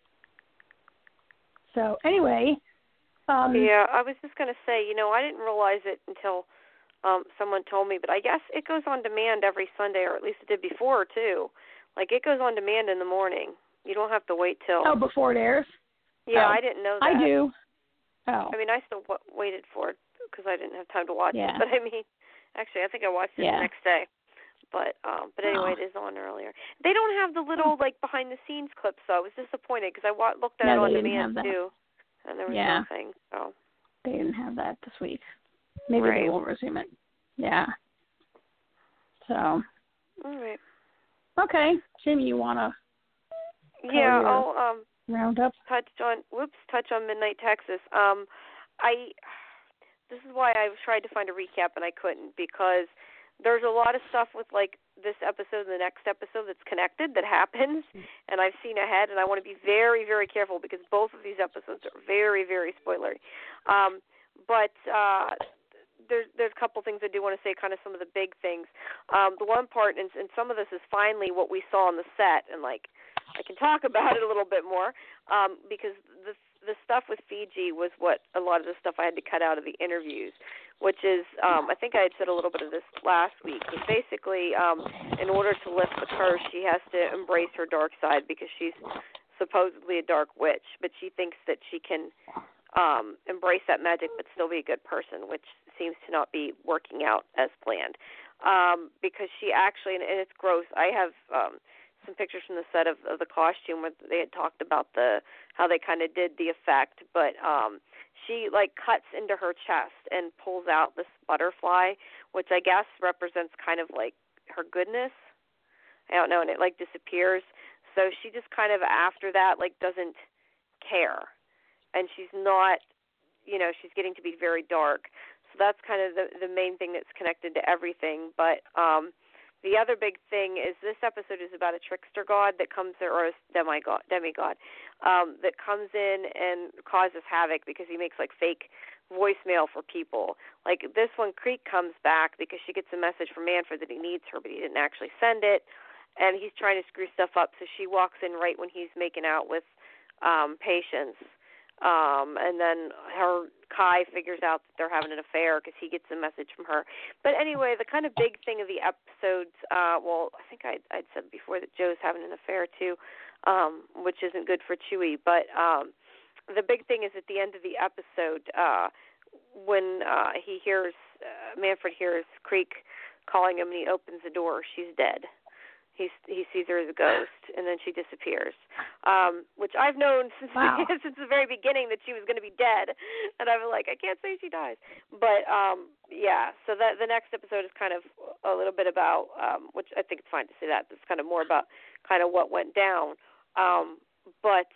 Speaker 2: So, anyway.
Speaker 4: Yeah, I was just going to say, I didn't realize it until someone told me, but I guess it goes on demand every Sunday, or at least it did before, too. Like, it goes on demand in the morning. You don't have to wait till...
Speaker 2: Oh, before it airs?
Speaker 4: Yeah, I didn't know that.
Speaker 2: I do. Oh.
Speaker 4: I mean, I still waited for it because I didn't have time to watch it. But, I mean, actually, I think I watched it the next day. But anyway, it is on earlier. They don't have the little, like, behind-the-scenes clips, so I was disappointed because I looked at it on demand, too. And there was nothing, so.
Speaker 2: They didn't have that this week. Maybe they will resume it. Yeah. So.
Speaker 4: All right.
Speaker 2: Okay. Jamie, you want to?
Speaker 4: Yeah, I'll
Speaker 2: round up.
Speaker 4: Touch on Midnight Texas. This is why I tried to find a recap and I couldn't, because there's a lot of stuff with, like, this episode and the next episode that's connected that happens, and I've seen ahead, and I want to be very, very careful because both of these episodes are very, very spoilery. But there's a couple things I do want to say, kind of some of the big things. The one part, and some of this is finally what we saw on the set, and, like, I can talk about it a little bit more because the stuff with Fiji was what a lot of the stuff I had to cut out of the interviews, which is, I think I had said a little bit of this last week, but basically, in order to lift the curse, she has to embrace her dark side because she's supposedly a dark witch, but she thinks that she can embrace that magic but still be a good person, which seems to not be working out as planned. Because she actually, and it's gross, I have some pictures from the set of the costume where they had talked about how they kind of did the effect, but she like cuts into her chest and pulls out this butterfly, which I guess represents kind of like her goodness. I don't know, and it like disappears. So she just kind of after that like doesn't care, and she's not, she's getting to be very dark. So that's kind of the main thing that's connected to everything. But the other big thing is this episode is about a trickster god that comes there, or a demigod, that comes in and causes havoc because he makes like fake voicemail for people. Like this one, Creek comes back because she gets a message from Manfred that he needs her, but he didn't actually send it, and he's trying to screw stuff up. So she walks in right when he's making out with Patience. And then Kai figures out that they're having an affair because he gets a message from her. But anyway, the kind of big thing of the episodes, well, I think I'd said before that Joe's having an affair too, which isn't good for Chewie. But the big thing is at the end of the episode, when he hears, Manfred hears Creek calling him and he opens the door, she's dead. He sees her as a ghost, and then she disappears, which I've known since since the very beginning that she was going to be dead, and I'm like, I can't say she dies. But, yeah, so that the next episode is kind of a little bit about, which I think it's fine to say that, it's kind of more about kind of what went down. But,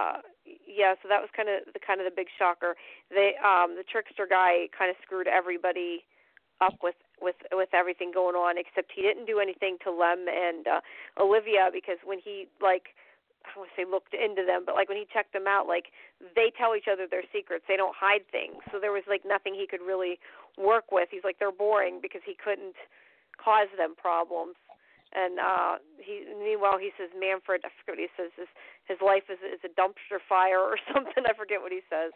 Speaker 4: yeah, so that was kind of the big shocker. The trickster guy kind of screwed everybody up with everything going on, except he didn't do anything to Lem and Olivia, because when he, like, I don't want to say looked into them, but like when he checked them out, like they tell each other their secrets. They don't hide things. So there was like nothing he could really work with. He's like, they're boring because he couldn't cause them problems. And meanwhile he says Manfred, I forget what he says, his life is a dumpster fire or something. I forget what he says.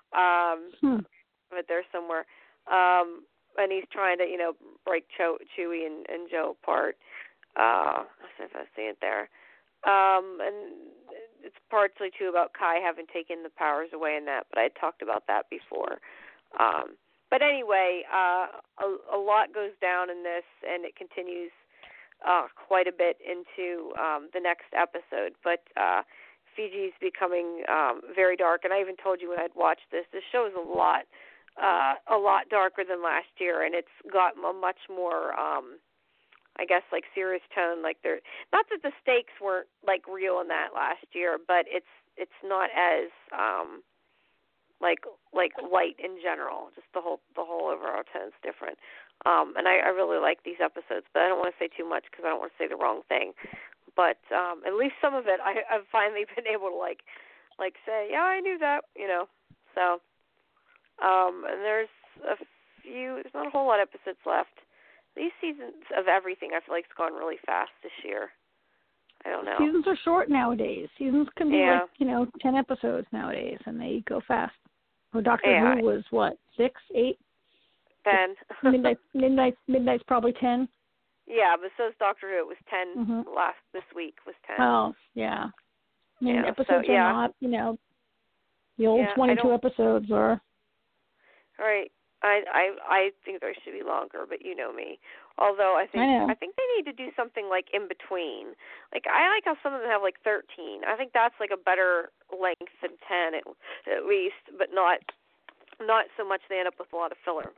Speaker 4: But there's somewhere. And he's trying to, break Chewie and Joe apart. I don't know if I see it there. And it's partly too about Kai having taken the powers away in that, but I had talked about that before. But anyway, a lot goes down in this, and it continues quite a bit into the next episode. But Fiji's becoming very dark, and I even told you when I'd watched this. This show is a lot darker than last year, and it's got a much more, I guess, like serious tone. Like not that the stakes weren't like real in that last year, but it's not as like light in general. Just the whole overall tone's different. And I really like these episodes, but I don't want to say too much because I don't want to say the wrong thing. But at least some of it, I've finally been able to like say, yeah, I knew that, So. And there's not a whole lot of episodes left. These seasons of everything, I feel like, it's gone really fast this year. I don't know.
Speaker 2: Seasons are short nowadays. Seasons can be 10 episodes nowadays, and they go fast. Well, Doctor Who was what, 6, 8?
Speaker 4: 10.
Speaker 2: Midnight's probably 10.
Speaker 4: Yeah, but so is Doctor Who. It was 10 this week was 10.
Speaker 2: Oh, yeah. I mean, episodes are not, the old 22 episodes are.
Speaker 4: All right. I think there should be longer, but you know me. Although I think they need to do something like in between. Like I like how some of them have like 13. I think that's like a better length than 10 at least, but not so much they end up with a lot of filler.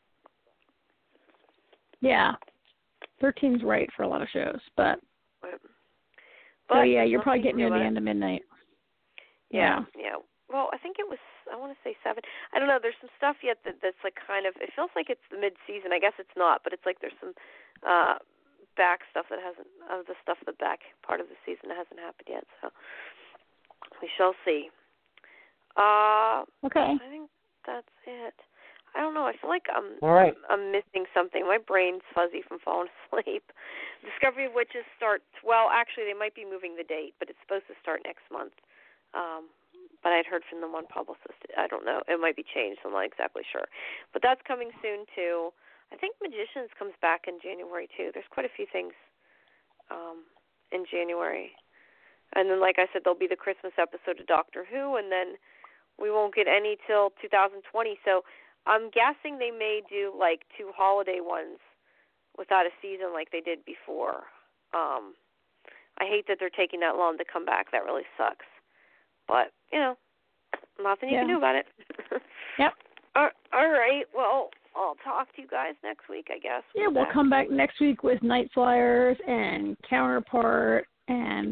Speaker 2: Yeah. 13's right for a lot of shows, but so yeah, you're probably getting near the end of Midnight.
Speaker 4: Yeah. Well, I think it was, I want to say 7. I don't know. There's some stuff yet that's like kind of, it feels like it's the mid-season. I guess it's not, but it's like there's some back stuff that hasn't, the back part of the season that hasn't happened yet. So we shall see.
Speaker 2: Okay.
Speaker 4: I think that's it. I don't know. I feel like I'm missing something. My brain's fuzzy from falling asleep. Discovery of Witches starts, well, actually, they might be moving the date, but it's supposed to start next month. but I'd heard from the one publicist. I don't know. It might be changed. I'm not exactly sure. But that's coming soon, too. I think Magicians comes back in January, too. There's quite a few things in January. And then, like I said, there'll be the Christmas episode of Doctor Who, and then we won't get any till 2020. So I'm guessing they may do, like, 2 holiday ones without a season like they did before. I hate that they're taking that long to come back. That really sucks. But, nothing you can do about it.
Speaker 2: Yep.
Speaker 4: All right. Well, I'll talk to you guys next week, I guess.
Speaker 2: Yeah, we'll come back next week with Night Flyers and Counterpart. And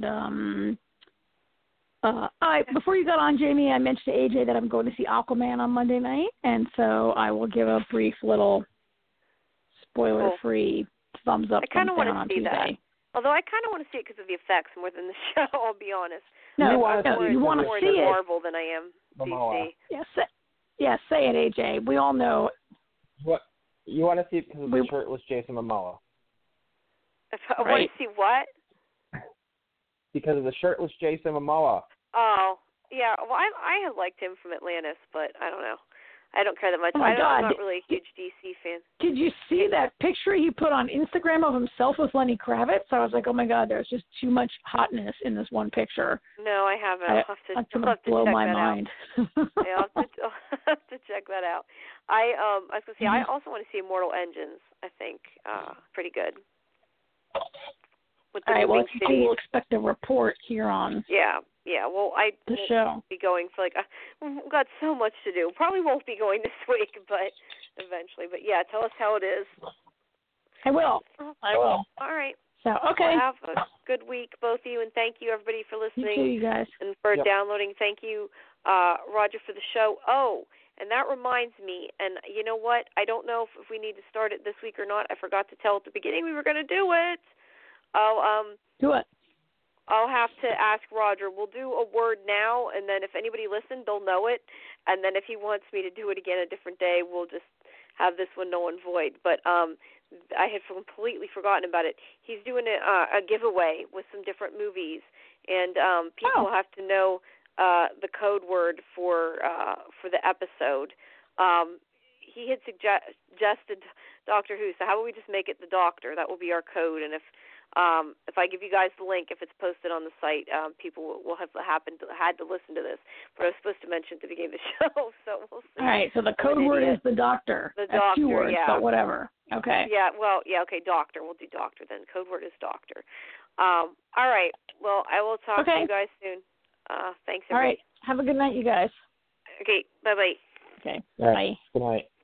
Speaker 2: before you got on, Jamie, I mentioned to AJ that I'm going to see Aquaman on Monday night. And so I will give a brief little spoiler-free thumbs up, thumbs down on Tuesday. That.
Speaker 4: Although I kind of want to see it because of the effects more than the show, I'll be honest.
Speaker 2: No,
Speaker 3: you want
Speaker 2: to see it.
Speaker 4: Marvel than I am DC.
Speaker 2: Yes, say it, AJ. We all know.
Speaker 3: What you want to see it because of the shirtless Jason Momoa?
Speaker 4: I want to see what?
Speaker 3: Because of the shirtless Jason Momoa.
Speaker 4: Oh, yeah. Well, I had liked him from Atlantis, but I don't know. I don't care that much.
Speaker 2: Oh my God.
Speaker 4: I'm not really a huge DC fan.
Speaker 2: Did you see that picture he put on Instagram of himself with Lenny Kravitz? I was like, oh my God, there's just too much hotness in this one picture.
Speaker 4: No, I haven't. I'll have to
Speaker 2: blow
Speaker 4: check
Speaker 2: my
Speaker 4: that
Speaker 2: mind.
Speaker 4: Out. Yeah, I'll have to check that out. I was going to say, I also want to see Immortal Engines, I think. Pretty good.
Speaker 2: All right, well, people will expect a report here on
Speaker 4: well,
Speaker 2: the show.
Speaker 4: Be going for we've got so much to do. Probably won't be going this week, but eventually. But yeah, tell us how it is.
Speaker 2: I will.
Speaker 4: All right.
Speaker 2: So, okay.
Speaker 4: Well, have a good week, both of you, and thank you, everybody, for listening.
Speaker 2: You too, you guys.
Speaker 4: And for downloading. Thank you, Roger, for the show. Oh, and that reminds me, and you know what? I don't know if we need to start it this week or not. I forgot to tell at the beginning we were going to do it.
Speaker 2: Do it.
Speaker 4: I'll have to ask Roger. We'll do a word now, and then if anybody listened, they'll know it. And then if he wants me to do it again a different day, we'll just have this one null and void. But I had completely forgotten about it. He's doing a giveaway with some different movies, and people have to know the code word for the episode. He had suggested Doctor Who, so how about we just make it the Doctor? That will be our code, and if I give you guys the link, if it's posted on the site, people will have had to listen to this. But I was supposed to mention at the beginning of the show, so we'll see.
Speaker 2: All right, so the code word is the Doctor.
Speaker 4: The
Speaker 2: That's
Speaker 4: Doctor,
Speaker 2: 2 words, but whatever. Okay.
Speaker 4: Yeah, well, okay, Doctor. We'll do Doctor then. Code word is Doctor. All right. Well, I will talk to you guys soon. Thanks, everybody.
Speaker 2: All right. Have a good night, you guys.
Speaker 4: Okay, bye-bye.
Speaker 2: Okay,
Speaker 3: right.
Speaker 2: bye.
Speaker 3: Good night.